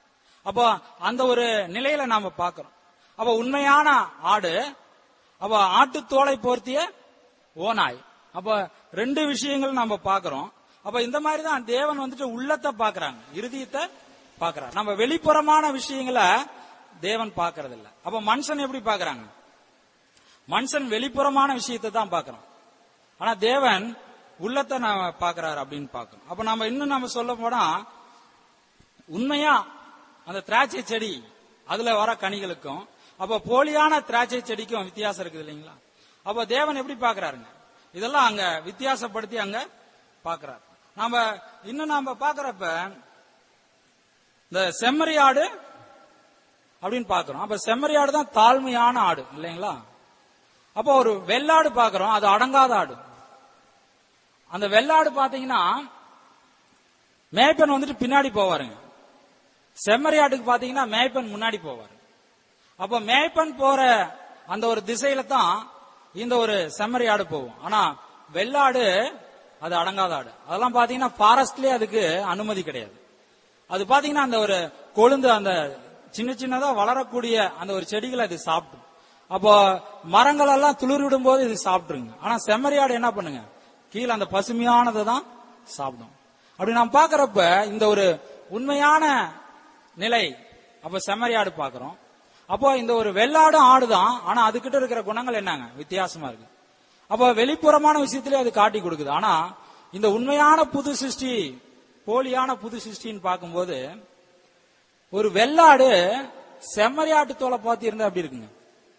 அப்போ அந்த ஒரு நிலையில நாம பாக்குறோம். அப்ப உண்மையான ஆடு, அப்ப ஆட்டு தோலை போர்த்திய ஓநாய். அப்ப ரெண்டு விஷயங்கள் நாம பாக்குறோம். அப்ப இந்த மாதிரி தான் தேவன் வந்துட்டு உள்ளத்தை பாக்குறாங்க, இருதயத்தை பாக்குறாங்க. நம்ம வெளிப்புறமான விஷயங்களை தேவன் பாக்குறது இல்ல. அப்ப மனுஷன் எப்படி பாக்குறாங்க? மனுஷன் வெளிப்புறமான விஷயத்தை தான் பாக்குறான். ஆனா தேவன் உள்ளத்தை நாம பாக்குறாரு அப்படின்னு பாக்குறோம். அப்ப நம்ம இன்னும் நம்ம சொல்ல போனா, உண்மையா அந்த திராட்சை செடி அதுல வர கனிகளுக்கும் அப்ப போலியான திராட்சை செடிக்கும் வித்தியாசம் இருக்குது இல்லைங்களா? அப்ப தேவன் எப்படி பாக்குறாருங்க? இதெல்லாம் அங்க வித்தியாசப்படுத்தி அங்க பாக்குறாரு. நாம இன்னும் நாம பாக்குறப்ப இந்த செம்மறி ஆடு அப்படின்னு பாக்குறோம். அப்ப செம்மறி ஆடு தான் தாழ்மையான ஆடு இல்லைங்களா? அப்போ ஒரு வெள்ளாடு பாக்குறோம், அது அடங்காத ஆடு. அந்த வெள்ளாடு பாத்தீங்கன்னா மேய்ப்பன் வந்துட்டு பின்னாடி போவாருங்க. செம்மறி ஆட்டுக்கு பாத்தீங்கன்னா மேய்ப்பன் முன்னாடி போவாரு. அப்ப மேய்ப்பன் போற அந்த ஒரு திசையில தான் இந்த ஒரு செம்மறி ஆடு போகும். ஆனா வெள்ளாடு அது அடங்காத ஆடு. அதெல்லாம் பாத்தீங்கன்னா ஃபாரஸ்ட்லயே அதுக்கு அனுமதி கிடையாது. அது பாத்தீங்கன்னா அந்த ஒரு கொழுந்து, அந்த சின்ன சின்னதா வளரக்கூடிய அந்த ஒரு செடிகளை அது சாப்பிடும். அப்போ மரங்கள் எல்லாம் துளிர் விடும் போது இது சாப்பிட்டுருங்க. ஆனா செம்மறி ஆடு என்ன பண்ணுங்க? கீழே அந்த பசுமையானதை தான் சாப்பிடும். அப்படி நாம் பாக்குறப்ப இந்த ஒரு உண்மையான நிலை அப்ப செம்மறி ஆடு பாக்குறோம். அப்போ இந்த ஒரு வெள்ளாடும் ஆடுதான், ஆனா அதுகிட்ட இருக்கிற குணங்கள் என்னங்க? வித்தியாசமா இருக்கு. அப்போ வெளிப்புறமான விஷயத்திலே அது காட்டி கொடுக்குது. ஆனா இந்த உண்மையான புது சிருஷ்டி, போலியான புது சிருஷ்டின்னு பார்க்கும்போது, ஒரு வெள்ளாடு செம்மறி ஆட்டு தோலை பார்த்து இருந்தா அப்படி இருக்குங்க.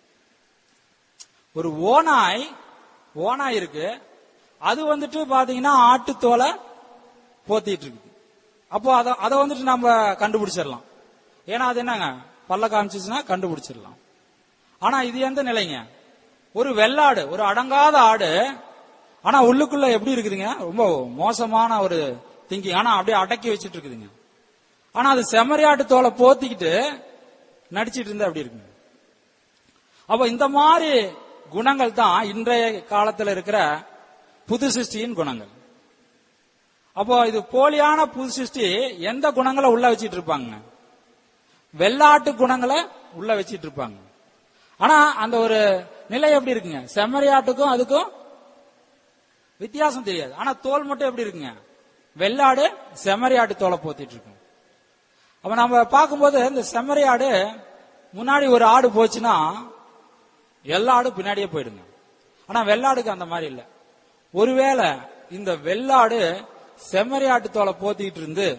ஒரு ஓநாய் ஓநாய் இருக்கு, அது வந்துட்டு பாத்தீங்கன்னா ஆட்டு தோலை போத்திட்டு இருக்கு. அப்போ அதை அதை வந்துட்டு நம்ம கண்டுபிடிச்சிடலாம். ஏன்னா அது என்னங்க, பல்ல காமிச்சுன்னா கண்டுபிடிச்சிடலாம். ஆனா இது எந்த நிலைங்க? ஒரு வெள்ளாடு, ஒரு அடங்காத ஆடு, ஆனா உள்ளுக்குள்ள எப்படி இருக்குதுங்க? ரொம்ப மோசமான ஒரு திங்கிங். ஆனா அப்படியே அடக்கி வச்சிட்டு இருக்குதுங்க. ஆனா அது செம்மறி ஆட்டு தோலை போத்திக்கிட்டு நடிச்சிட்டு இருந்தா அப்படி இருக்குங்க. அப்ப இந்த மாதிரி குணங்கள் தான் இன்றைய காலத்துல இருக்கிற புது சிருஷ்டியின் குணங்கள். அப்போ இது போலியான புது சிருஷ்டி எந்த குணங்களை உள்ள வச்சிட்டு இருப்பாங்க? வெள்ளாட்டு குணங்களை உள்ள வச்சிட்டு இருப்பாங்க. ஆனா அந்த ஒரு நிலை எப்படி இருக்குங்க? செம்மறி ஆட்டுக்கும் அதுக்கும் வித்தியாசம் தெரியாது. ஆனா தோல் மட்டும் எப்படி இருக்குங்க? வெள்ளாடு செம்மறி ஆட்டு தோலை போத்திட்டு இருக்கும். அப்ப நம்ம பார்க்கும்போது இந்த செம்மறி ஆடு முன்னாடி ஒரு ஆடு போச்சுன்னா எல்லா ஆடும் பின்னாடியே போயிடுங்க. ஆனா வெள்ளாடுக்கு அந்த மாதிரி இல்லை. ஒருவேளை இந்த வெள்ளாடு செம்மறி ஆட்டு தோலை போத்திட்டு இருந்து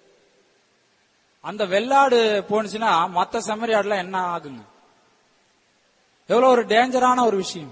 அந்த வெள்ளாடு போனுச்சுன்னா மத்த செம்மறி ஆடுலாம் என்ன ஆகுங்க? எவ்வளவு ஒரு டேஞ்சரான ஒரு விஷயம்.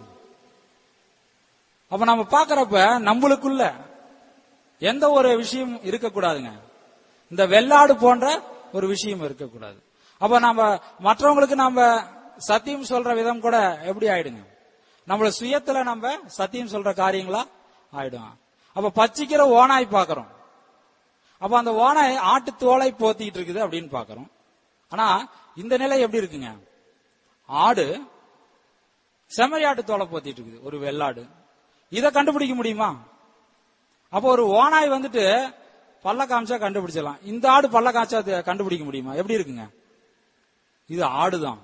அப்ப நம்ம பாக்குறப்ப நம்மளுக்குள்ள எந்த ஒரு விஷயம் இருக்கக்கூடாதுங்க, இந்த வெள்ளாடு போன்ற ஒரு விஷயம் இருக்கக்கூடாது. அப்ப நம்ம மற்றவங்களுக்கு நம்ம சத்தியம் சொல்ற விதம் கூட எப்படி ஆயிடுங்க? நம்மள சுயத்துல நம்ம சத்தியம் சொல்ற காரியங்களா ஆயிடும். அப்ப பச்சிக்கிற ஓனாய் பாக்கிறோம். அப்ப அந்த ஓனாய் ஆட்டு தோலை போத்திட்டு இருக்குது அப்படின்னு பாக்கிறோம். ஆனா இந்த நிலை எப்படி இருக்குங்க? ஆடு செம்மறி ஆட்டு தோலை போத்திட்டு இருக்குது, ஒரு வெள்ளாடு. இதை கண்டுபிடிக்க முடியுமா? அப்போ ஒரு ஓனாய் வந்துட்டு பல்ல காமிச்சா கண்டுபிடிச்சிடலாம். இந்த ஆடு பல்ல காமிச்சா கண்டுபிடிக்க முடியுமா? எப்படி இருக்குங்க? இது ஆடுதான்.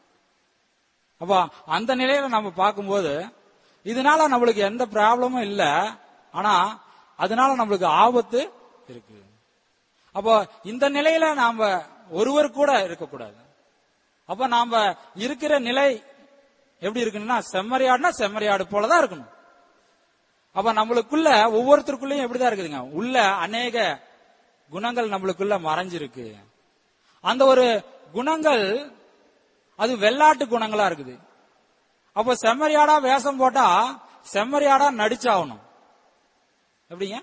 அப்ப அந்த நிலையில நம்ம பார்க்கும்போது இதனால நம்மளுக்கு எந்த ப்ராப்ளமும் இல்ல, ஆனா அதனால நம்மளுக்கு ஆபத்து இருக்கு. அப்போ இந்த நிலையில நாம ஒருவர் கூட இருக்கக்கூடாது. அப்ப நாம இருக்கிற நிலை எப்படி இருக்குன்னா, செம்மறி ஆடுனா செம்மறி ஆடு போலதான் இருக்கணும். அப்ப நம்மளுக்குள்ள ஒவ்வொருத்தருக்குள்ளயும் எப்படிதான் இருக்குதுங்க, உள்ள அநேக குணங்கள் நம்மளுக்குள்ள மறைஞ்சிருக்கு. அந்த ஒரு குணங்கள் அது வெள்ளாட்டு குணங்களா இருக்குது. அப்ப செம்மறியாடா வேஷம் போட்டா செம்மறியாடா நடிச்சாகணும். எப்படிங்க?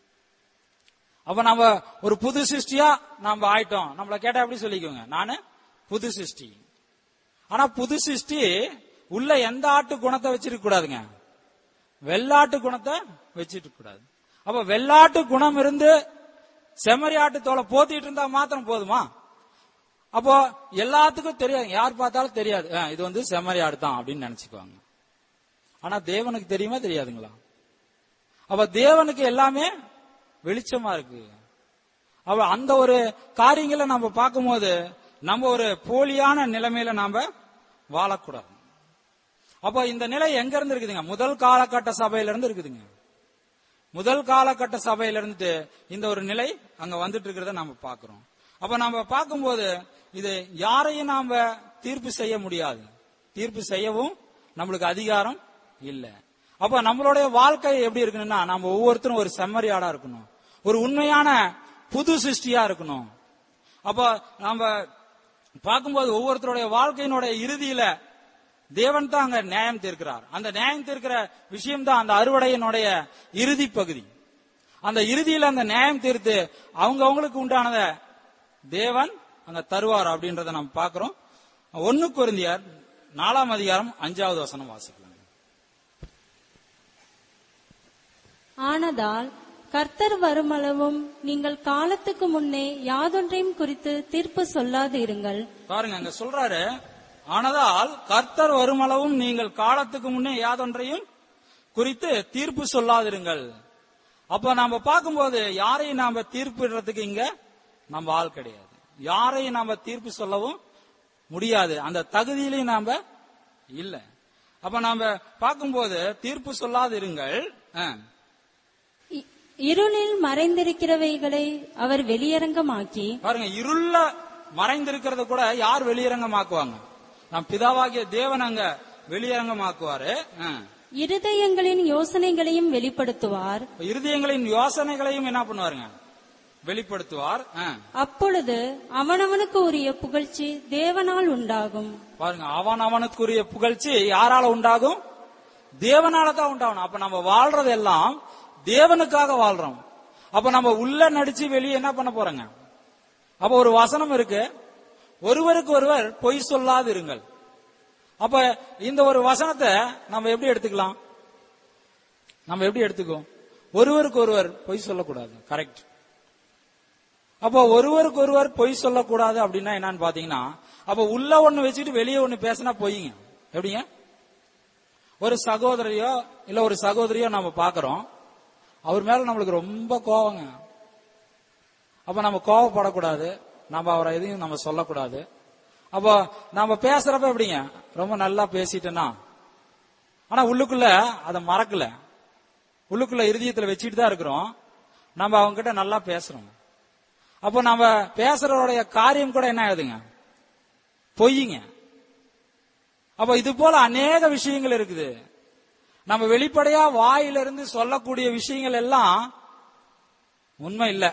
அப்ப நம்ம ஒரு புது சிருஷ்டியா நாம ஆயிட்டோம். நம்மள கேட்டா எப்படி சொல்லிக்கோங்க, நானு புது சிருஷ்டி. ஆனா புது சிருஷ்டி உள்ள எந்த ஆட்டு குணத்தை வச்சிருக்க கூடாதுங்க, வெள்ளாட்டு குணத்தை வச்சிட்டு கூடாது. அப்ப வெள்ளாட்டு குணம் இருந்து செம்மறி ஆட்டு தோலை போத்திட்டு இருந்தா மாத்திரம் போதுமா? அப்போ எல்லாத்துக்கும் தெரியாது, யார் பார்த்தாலும் தெரியாது, இது வந்து செம்மறி ஆடு தான் அப்படின்னு நினைச்சுக்குவாங்க. ஆனா தேவனுக்கு தெரியுமா தெரியாதுங்களா? அப்ப தேவனுக்கு எல்லாமே வெளிச்சமா இருக்கு. அப்ப அந்த ஒரு காரியங்களை நம்ம பார்க்கும்போது நம்ம ஒரு போலியான நிலைமையில நாம வாழக்கூடாது. அப்போ இந்த நிலை எங்க இருந்து இருக்குதுங்க? முதல் காலகட்ட சபையில இருந்து இருக்குதுங்க. முதல் காலகட்ட சபையில இருந்து இந்த ஒரு நிலை அங்க வந்துட்டு இருக்கிறத நாம பாக்குறோம். அப்ப நாம பார்க்கும்போது இது யாரையும் நாம தீர்ப்பு செய்ய முடியாது, தீர்ப்பு செய்யவும் நம்மளுக்கு அதிகாரம் இல்ல. அப்ப நம்மளுடைய வாழ்க்கை எப்படி இருக்கணும்னா, நம்ம ஒவ்வொருத்தரும் ஒரு செம்மறியாடா இருக்கணும், ஒரு உண்மையான புது சிருஷ்டியா இருக்கணும். அப்ப நாம பார்க்கும்போது ஒவ்வொருத்தருடைய வாழ்க்கையினுடைய இறுதியில தேவன் தான் அங்க நியாயம் தீர்க்கிறார். அந்த நியாயம் தீர்க்கிற விஷயம் தான் அந்த அறுவடையினுடைய இறுதி பகுதி. அந்த இறுதியில அந்த நியாயம் தீர்த்து அவங்க அவங்களுக்கு உண்டானத தேவன் அங்க தருவார் அப்படின்றத நம்ம பார்க்கிறோம். ஒன்னு கொரிந்தியர் நாலாம் அதிகாரம் அஞ்சாவது வசனம் வாசிக்கலாம். ஆனதால் கர்த்தர் வருமளவும் நீங்கள் காலத்துக்கு முன்னே யாதொன்றையும் குறித்து தீர்ப்பு சொல்லாது இருங்கள். பாருங்க, அங்க சொல்றாரு, ஆனதால் கர்த்தர் வருமளவும் நீங்கள் காலத்துக்கு முன்னே யாதொன்றையும் குறித்து தீர்ப்பு சொல்லாதிருங்கள். அப்ப நாம பார்க்கும்போது யாரையும் நாம தீர்ப்பிடுறதுக்கு இங்க நம்ம ஆள் கிடையாது, யாரையும் நாம தீர்ப்பு சொல்லவும் முடியாது, அந்த தகுதியிலையும் நாம இல்ல. அப்ப நாம பார்க்கும்போது தீர்ப்பு சொல்லாதிருங்கள். இருளில் மறைந்திருக்கிறவைகளை அவர் வெளியரங்கமாக்கி, பாருங்க, இருள மறைந்திருக்கிறத கூட யார் வெளியரங்கமாக்குவாங்க? நம் பிதாவாகிய தேவன் அங்க வெளியரங்கமாக்குவாரு. இருதயங்களின் யோசனைகளையும் வெளிப்படுத்துவார். இருதயங்களின் யோசனைகளையும் என்ன பண்ணுவாருங்க? வெளிப்படுத்துவார். அப்பொழுது அவனவனுக்கு உரிய புகழ்ச்சி தேவனால் உண்டாகும். பாருங்க, அவன் அவனுக்குரிய புகழ்ச்சி யாரால உண்டாகும்? தேவனால தான் உண்டாகணும். அப்ப நம்ம வாழ்றது எல்லாம் தேவனுக்காக வாழ்றோம். அப்ப நம்ம உள்ள நடிச்சு வெளியே என்ன பண்ண போறோங்க? அப்ப ஒரு வசனம் இருக்கு, ஒருவருக்கு ஒருவர் பொய் சொல்லாது இருங்கள். அப்ப இந்த ஒரு வசனத்தை நம்ம எப்படி எடுத்துக்கலாம்? நம்ம எப்படி எடுத்துக்கோம்? ஒருவருக்கு ஒருவர் பொய் சொல்லக்கூடாது, கரெக்ட். அப்போ ஒருவருக்கு ஒருவர் பொய் சொல்லக்கூடாது அப்படின்னா என்னன்னு பாத்தீங்கன்னா, அப்ப உள்ள ஒண்ணு வச்சுட்டு வெளியே ஒண்ணு பேசினா பொய்ங்க. எப்படிங்க? ஒரு சகோதரியோ இல்ல ஒரு சகோதரியோ நம்ம பாக்குறோம், அவர் மேல நம்மளுக்கு ரொம்ப கோவங்க. அப்ப நம்ம கோவப்படக்கூடாது, நம்ம அவரை எதையும் நம்ம சொல்லக்கூடாது. அப்போ நம்ம பேசுறப்ப எப்படிங்க? ரொம்ப நல்லா பேசிட்டேன்னா, ஆனா உள்ளுக்குள்ள அதை மறக்கல, உள்ளுக்குள்ள இருதயத்துல வச்சுட்டு தான் இருக்கிறோம், நம்ம அவங்க கிட்ட நல்லா பேசுறோம். அப்போ நம்ம பேசுறவருடைய காரியம் கூட என்ன ஆகுதுங்க? பொய்யுங்க. அப்ப இது போல அநேக விஷயங்கள் இருக்குது. நம்ம வெளிப்படையா வாயிலிருந்து சொல்லக்கூடிய விஷயங்கள் எல்லாம் உண்மை இல்ல.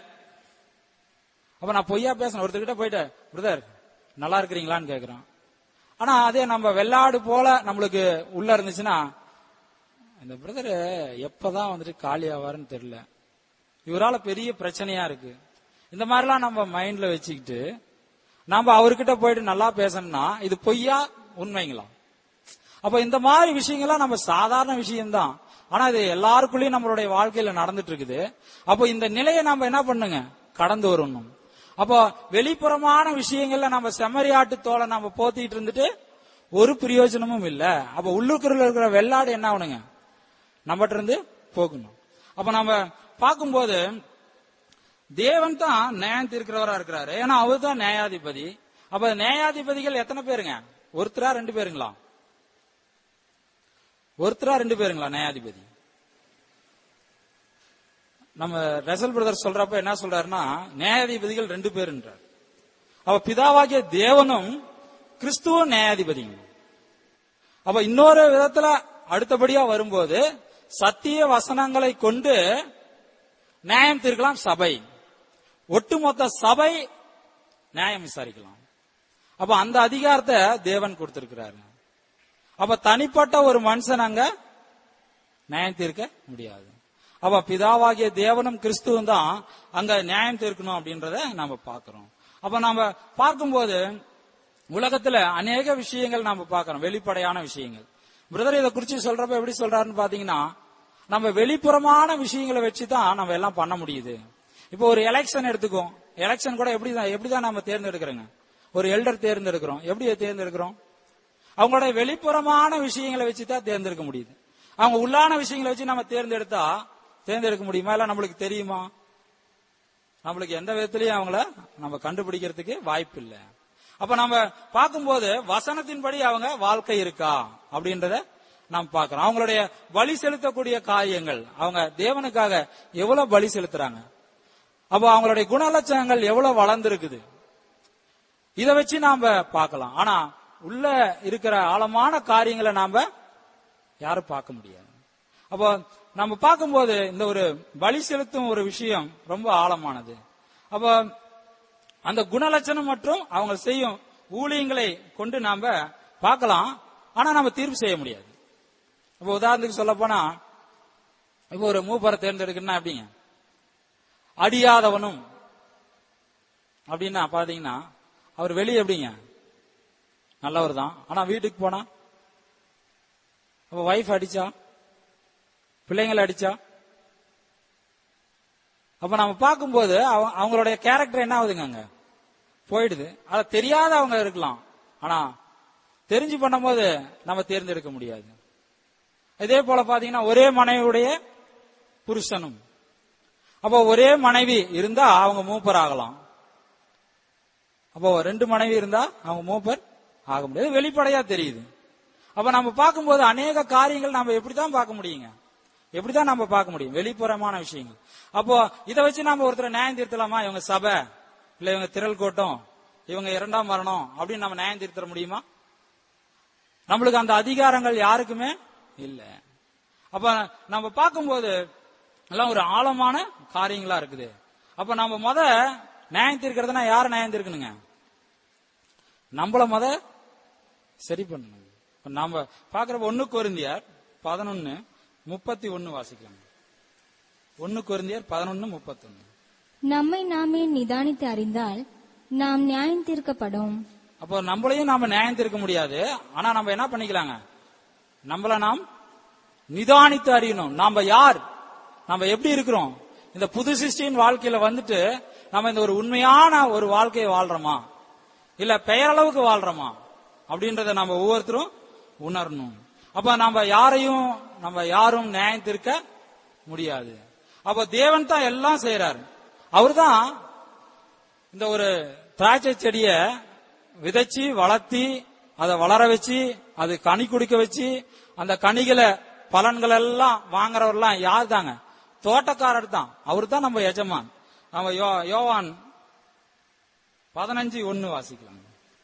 அப்ப நான் பொய்யா பேசணும், ஒருத்தர்கிட்ட போயிட்டு பிரதர் நல்லா இருக்கிறீங்களான்னு கேக்குறோம். ஆனா அதே நம்ம வெள்ளாடு போல நம்மளுக்கு உள்ள இருந்துச்சுன்னா, இந்த பிரதர் எப்பதான் வந்துட்டு காலி ஆவாருன்னு தெரியல, இவரால பெரிய பிரச்சனையா இருக்கு, இந்த மாதிரிலாம் நம்ம மைண்ட்ல வச்சுக்கிட்டு நம்ம அவர்கிட்ட போயிட்டு நல்லா பேசணும்னா இது பொய்யா உண்மைங்களா? அப்ப இந்த மாதிரி விஷயங்கள்லாம் நம்ம சாதாரண விஷயம்தான், ஆனா இது எல்லாருக்குள்ளயும் நம்மளுடைய வாழ்க்கையில நடந்துட்டு இருக்குது. அப்போ இந்த நிலையை நம்ம என்ன பண்ணுங்க? கடந்து வரணும். அப்போ வெளிப்புறமான விஷயங்கள்ல நம்ம செம்மறியாட்டு தோலை நம்ம போத்திட்டு இருந்துட்டு ஒரு பிரயோஜனமும் இல்ல. அப்ப உள்ளுக்குள்ள இருக்கிற வெள்ளாடு என்ன ஆகணுங்க? நம்மகிட்ட இருந்து போகணும். அப்ப நம்ம பார்க்கும்போது தேவன் தான் நியாயம் தீர்க்கிறவரா இருக்கிறாரு, ஏன்னா அவர் தான் நியாயாதிபதி. அப்ப நியாயாதிபதிகள் எத்தனை பேருங்க? ஒருத்தரா ரெண்டு பேருங்களா? ஒருத்தரா ரெண்டு பேருங்களா நியாயாதிபதி? நம்ம ரசல் பிரதர் சொல்றப்ப என்ன சொல்றாருன்னா, நியாயாதிபதிகள் ரெண்டு பேருன்றார். அப்ப பிதாவாகிய தேவனும் கிறிஸ்துவும் நியாயாதிபதிங்க. அப்ப இன்னொரு விதத்துல அடுத்தபடியா வரும்போது சத்திய வசனங்களை கொண்டு நியாயம் தீர்க்கலாம் சபை, ஒட்டுமொத்த சபை நியாயம் விசாரிக்கலாம். அப்ப அந்த அதிகாரத்தை தேவன் கொடுத்திருக்கிறாரு. அப்ப தனிப்பட்ட ஒரு மனுஷன் அங்க நியாயம் தீர்க்க முடியாது. அப்ப பிதாவாகிய தேவனும் கிறிஸ்துவும் தான் அங்க நியாயம் தீர்க்கணும் அப்படின்றத நாம பாக்கிறோம். அப்ப நாம பார்க்கும்போது உலகத்துல அநேக விஷயங்கள் நாம பாக்கிறோம், வெளிப்படையான விஷயங்கள். பிரதர் இதை குறிச்சு சொல்றப்ப எப்படி சொல்றாருன்னு பாத்தீங்கன்னா, நம்ம வெளிப்புறமான விஷயங்களை வச்சுதான் நம்ம எல்லாம் பண்ண முடியுது. இப்போ ஒரு எலெக்ஷன் எடுத்துக்கோ, எலெக்ஷன் கூட எப்படிதான் எப்படிதான் நம்ம தேர்ந்தெடுக்கிறோங்க? ஒரு எல்டர் தேர்ந்தெடுக்கிறோம், எப்படி தேர்ந்தெடுக்கிறோம்? அவங்களோட வெளிப்புறமான விஷயங்களை வச்சுதான் தேர்ந்தெடுக்க முடியுது. அவங்க உள்ளான விஷயங்களை வச்சு நம்ம தேர்ந்தெடுத்தா தேர்ந்தெடுக்க முடியுமா? இல்ல நம்மளுக்கு தெரியுமா? நம்மளுக்கு எந்த விதத்திலயும் அவங்கள நம்ம கண்டுபிடிக்கிறதுக்கு வாய்ப்பு இல்லை. அப்ப நம்ம பார்க்கும்போது வசனத்தின்படி அவங்க வாழ்க்கை இருக்கா அப்படின்றத நாம் பார்க்கிறோம். அவங்களுடைய பலி செலுத்தக்கூடிய காரியங்கள், அவங்க தேவனுக்காக எவ்வளவு பலி செலுத்துறாங்க, அப்போ அவங்களுடைய குணலட்சணங்கள் எவ்வளவு வளர்ந்திருக்குது, இதை வச்சு நாம பார்க்கலாம். ஆனா உள்ள இருக்கிற ஆழமான காரியங்களை நாம யாரும் பார்க்க முடியாது. அப்போ நம்ம பார்க்கும்போது இந்த ஒரு பலி செலுத்தும் ஒரு விஷயம் ரொம்ப ஆழமானது. அப்போ அந்த குணலட்சணம் மற்றும் அவங்க செய்யும் ஊழியங்களை கொண்டு நாம பார்க்கலாம். ஆனா நம்ம தீர்ப்பு செய்ய முடியாது. இப்போ உதாரணத்துக்கு சொல்ல போனா, இப்போ ஒரு மூப்பரை தேர்ந்தெடுக்கணும்னா எப்படிங்க, அடியாதவனும் அப்படின்னா பாத்தீங்கன்னா அவர் வெளியே எப்படிங்க நல்லவர் தான். ஆனா வீட்டுக்கு போனா அப்ப வைஃப் அடிச்சா, பிள்ளைங்களை அடிச்சா, அப்ப நம்ம பார்க்கும்போது அவங்களுடைய கேரக்டர் என்ன ஆகுதுங்க, அங்க போயிடுது. அதை தெரியாத அவங்க இருக்கலாம், ஆனா தெரிஞ்சு பண்ணும்போது நம்ம தேர்ந்தெடுக்க முடியாது. இதே போல பாத்தீங்கன்னா ஒரே மனைவியுடைய புருஷனும், அப்போ ஒரே மனைவி இருந்தா அவங்க மூப்பர் ஆகலாம். அப்போ ரெண்டு மனைவி இருந்தா அவங்க மூப்பர் ஆக முடியாது. வெளிப்படையா தெரியுது. அப்ப நம்ம பார்க்கும்போது அநேக காரியங்கள் நம்ம எப்படிதான் பார்க்க முடியுங்க, எப்படிதான் நம்ம பார்க்க முடியும், வெளிப்புறமான விஷயங்கள். அப்போ இதை வச்சு நம்ம ஒருத்தர் நியாயம் தீர்த்தலாமா, இவங்க சபை இல்ல இவங்க திரள் கூட்டம், இவங்க இரண்டாம் மரணம் அப்படின்னு நம்ம நியாயம் தீர்த்த முடியுமா? நம்மளுக்கு அந்த அதிகாரங்கள் யாருக்குமே இல்ல. அப்ப நம்ம பார்க்கும்போது எல்லாம் ஒரு ஆழமான காரியங்களா இருக்குது. அப்ப நம்ம முத நியாயம் தீர்க்கிறதுனா யார நியாயம் தீர்க்கணுங்க, நம்மள முத சரி பண்ணணும். நாம பாக்குறப்ப ஒன்னு கொரிந்தியர் பதினொன்னு முப்பத்தி ஒன்னு வாசிக்கலாம். ஒன்னு கொரிந்தியர் பதினொன்னு முப்பத்தி ஒன்னு. நம்மை நாமே நிதானித்து அறிந்தால் நாம் நியாயம் தீர்க்கப்படும். அப்போ நம்மளையும் நாம நியாயம் தீர்க்க முடியாது. ஆனா நம்ம என்ன பண்ணிக்கலாங்க, நம்மள நாம் நிதானித்து அறியணும். நாம யார், நம்ம எப்படி இருக்கிறோம், இந்த புது சிருஷ்டியின் வாழ்க்கையில வந்துட்டு நம்ம இந்த ஒரு உண்மையான ஒரு வாழ்க்கையை வாழ்றோமா இல்ல பெயரளவுக்கு வாழ்றோமா அப்படின்றத நம்ம ஒவ்வொருத்தரும் உணரணும். அப்ப நம்ம யாரையும் நம்ம யாரும் நியாயம் தீர்க்க முடியாது. அப்ப தேவன் தான் எல்லாம் செய்யறாரு. அவர் தான் இந்த ஒரு திராட்சை செடிய விதைச்சு வளர்த்தி அதை வளர வச்சு அது கனி குடிக்க வச்சு அந்த கனிகளை பலன்கள் எல்லாம் வாங்குறவர்லாம் யார் தாங்க, தோட்டக்காரர் தான். அவர் தான் நம்ம எஜமான். நம்ம யோவான் பதினஞ்சு ஒன்னு வாசிக்கலாம்.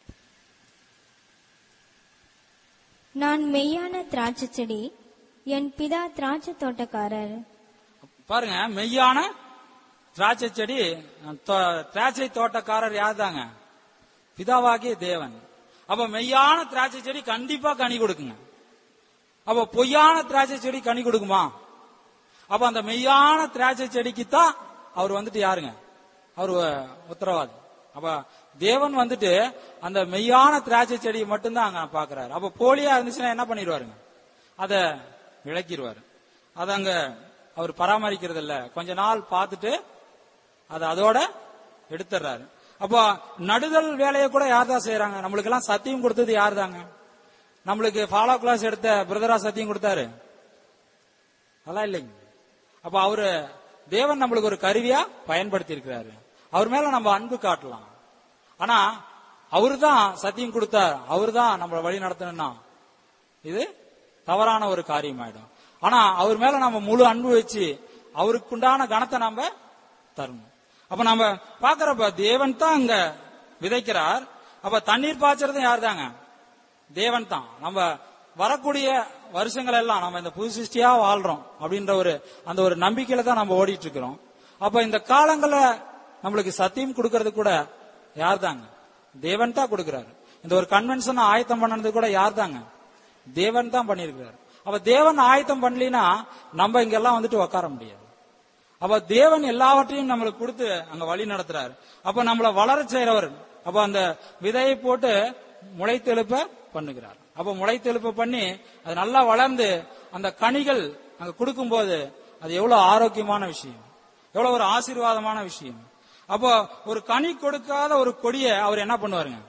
நான் மெய்யான திராட்சை செடி, என் பிதா திராட்சை தோட்டக்காரர். பாருங்க, மெய்யான திராட்சை செடி, திராட்சை தோட்டக்காரர் யார் தாங்க, பிதாவாகிய தேவன். அப்ப மெய்யான திராட்சை செடி கண்டிப்பா கனி கொடுக்குங்க. அப்ப பொய்யான திராட்சை செடி கனி கொடுக்குமா? அப்ப அந்த மெய்யான திராட்சை செடிக்கு தான் அவர் வந்துட்டு யாருங்க, அவர் உத்தரவாதி. அப்ப தேவன் வந்துட்டு அந்த மெய்யான திராட்சை செடியை மட்டும்தான் அங்க பாக்குறாரு. அப்ப போலியா இருந்துச்சுன்னா என்ன பண்ணிடுவாருங்க, அத விளக்கிடுவாரு. அத அங்க அவர் பராமரிக்கிறது இல்ல, கொஞ்ச நாள் பார்த்துட்டு அதை அதோட எடுத்துறாரு. அப்போ நடுதல் வேலையை கூட யார் தான் செய்யறாங்க, நம்மளுக்கு எல்லாம் சத்தியம் கொடுத்தது யார் தாங்க, நம்மளுக்கு ஃபாலோ கிளாஸ் எடுத்த பிரதரா சத்தியம் கொடுத்தாரு, அதெல்லாம் இல்லைங்க. அப்ப அவரு தேவன் நம்மளுக்கு ஒரு கருவியா பயன்படுத்தி இருக்கிறாரு. அவர் மேல நம்ம அன்பு காட்டலாம். ஆனா அவரு தான் சத்தியம் கொடுத்தார், அவரு தான் நம்மளை வழி நடத்தணும்னா இது தவறான ஒரு காரியம் ஆயிடும். ஆனா அவர் மேல நம்ம முழு அன்பு வச்சு அவருக்குண்டான கணத்தை நாம தரணும். அப்ப நம்ம பாக்குறப்ப தேவன் தான் அங்க விதைக்கிறார். அப்ப தண்ணீர் பாய்ச்சறதும் யார் தாங்க, தேவன் தான். நம்ம வரக்கூடிய வருஷங்கள் எல்லாம் நம்ம இந்த புது சிருஷ்டியா வாழ்றோம் அப்படின்ற ஒரு அந்த ஒரு நம்பிக்கையில தான் நம்ம ஓடிட்டு இருக்கிறோம். அப்ப இந்த காலங்களை நம்மளுக்கு சத்தியம் கொடுக்கறது கூட யார் தாங்க, தேவன் தான் கொடுக்கிறாரு. இந்த ஒரு கன்வென்ஷன் ஆயத்தம் பண்ணது கூட யார் தாங்க, தேவன் தான் பண்ணிருக்கிறாரு. அப்ப தேவன் ஆயத்தம் பண்ணலினா நம்ம இங்கெல்லாம் வந்துட்டு உட்கார முடியாது. அப்ப தேவன் எல்லாவற்றையும் நம்மளுக்கு கொடுத்து அங்க வழி நடத்துறாரு. அப்ப நம்மள வளர செய்யறவர். அப்ப அந்த விதையை போட்டு முளைத்தெழுப்ப பண்ணுகிறார். அப்ப முளைத்தெழுப்ப பண்ணி அது நல்லா வளர்ந்து அந்த கனிகள் அங்க கொடுக்கும் போது அது எவ்வளவு ஆரோக்கியமான விஷயம், எவ்வளவு ஒரு ஆசீர்வாதமான விஷயம். அப்போ ஒரு கனி கொடுக்காத ஒரு கொடியை அவர் என்ன பண்ணுவாருங்க,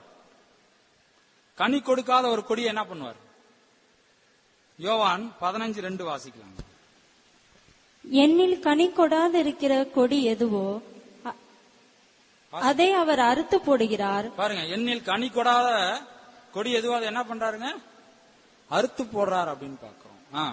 கனி கொடுக்காத ஒரு கொடியை என்ன பண்ணுவார்? யோவான் பதினஞ்சு ரெண்டு வாசிக்கலாம். என்னில் கனி கொடாது இருக்கிற கொடி எதுவோ அதை அவர் அறுத்து போடுகிறார். பாருங்க, எண்ணில் கனி கொடாத கொடி எதுவோ அதை என்ன பண்றாருங்க? அறுத்து போடுறார் அப்படின்னு பாக்குறோம்.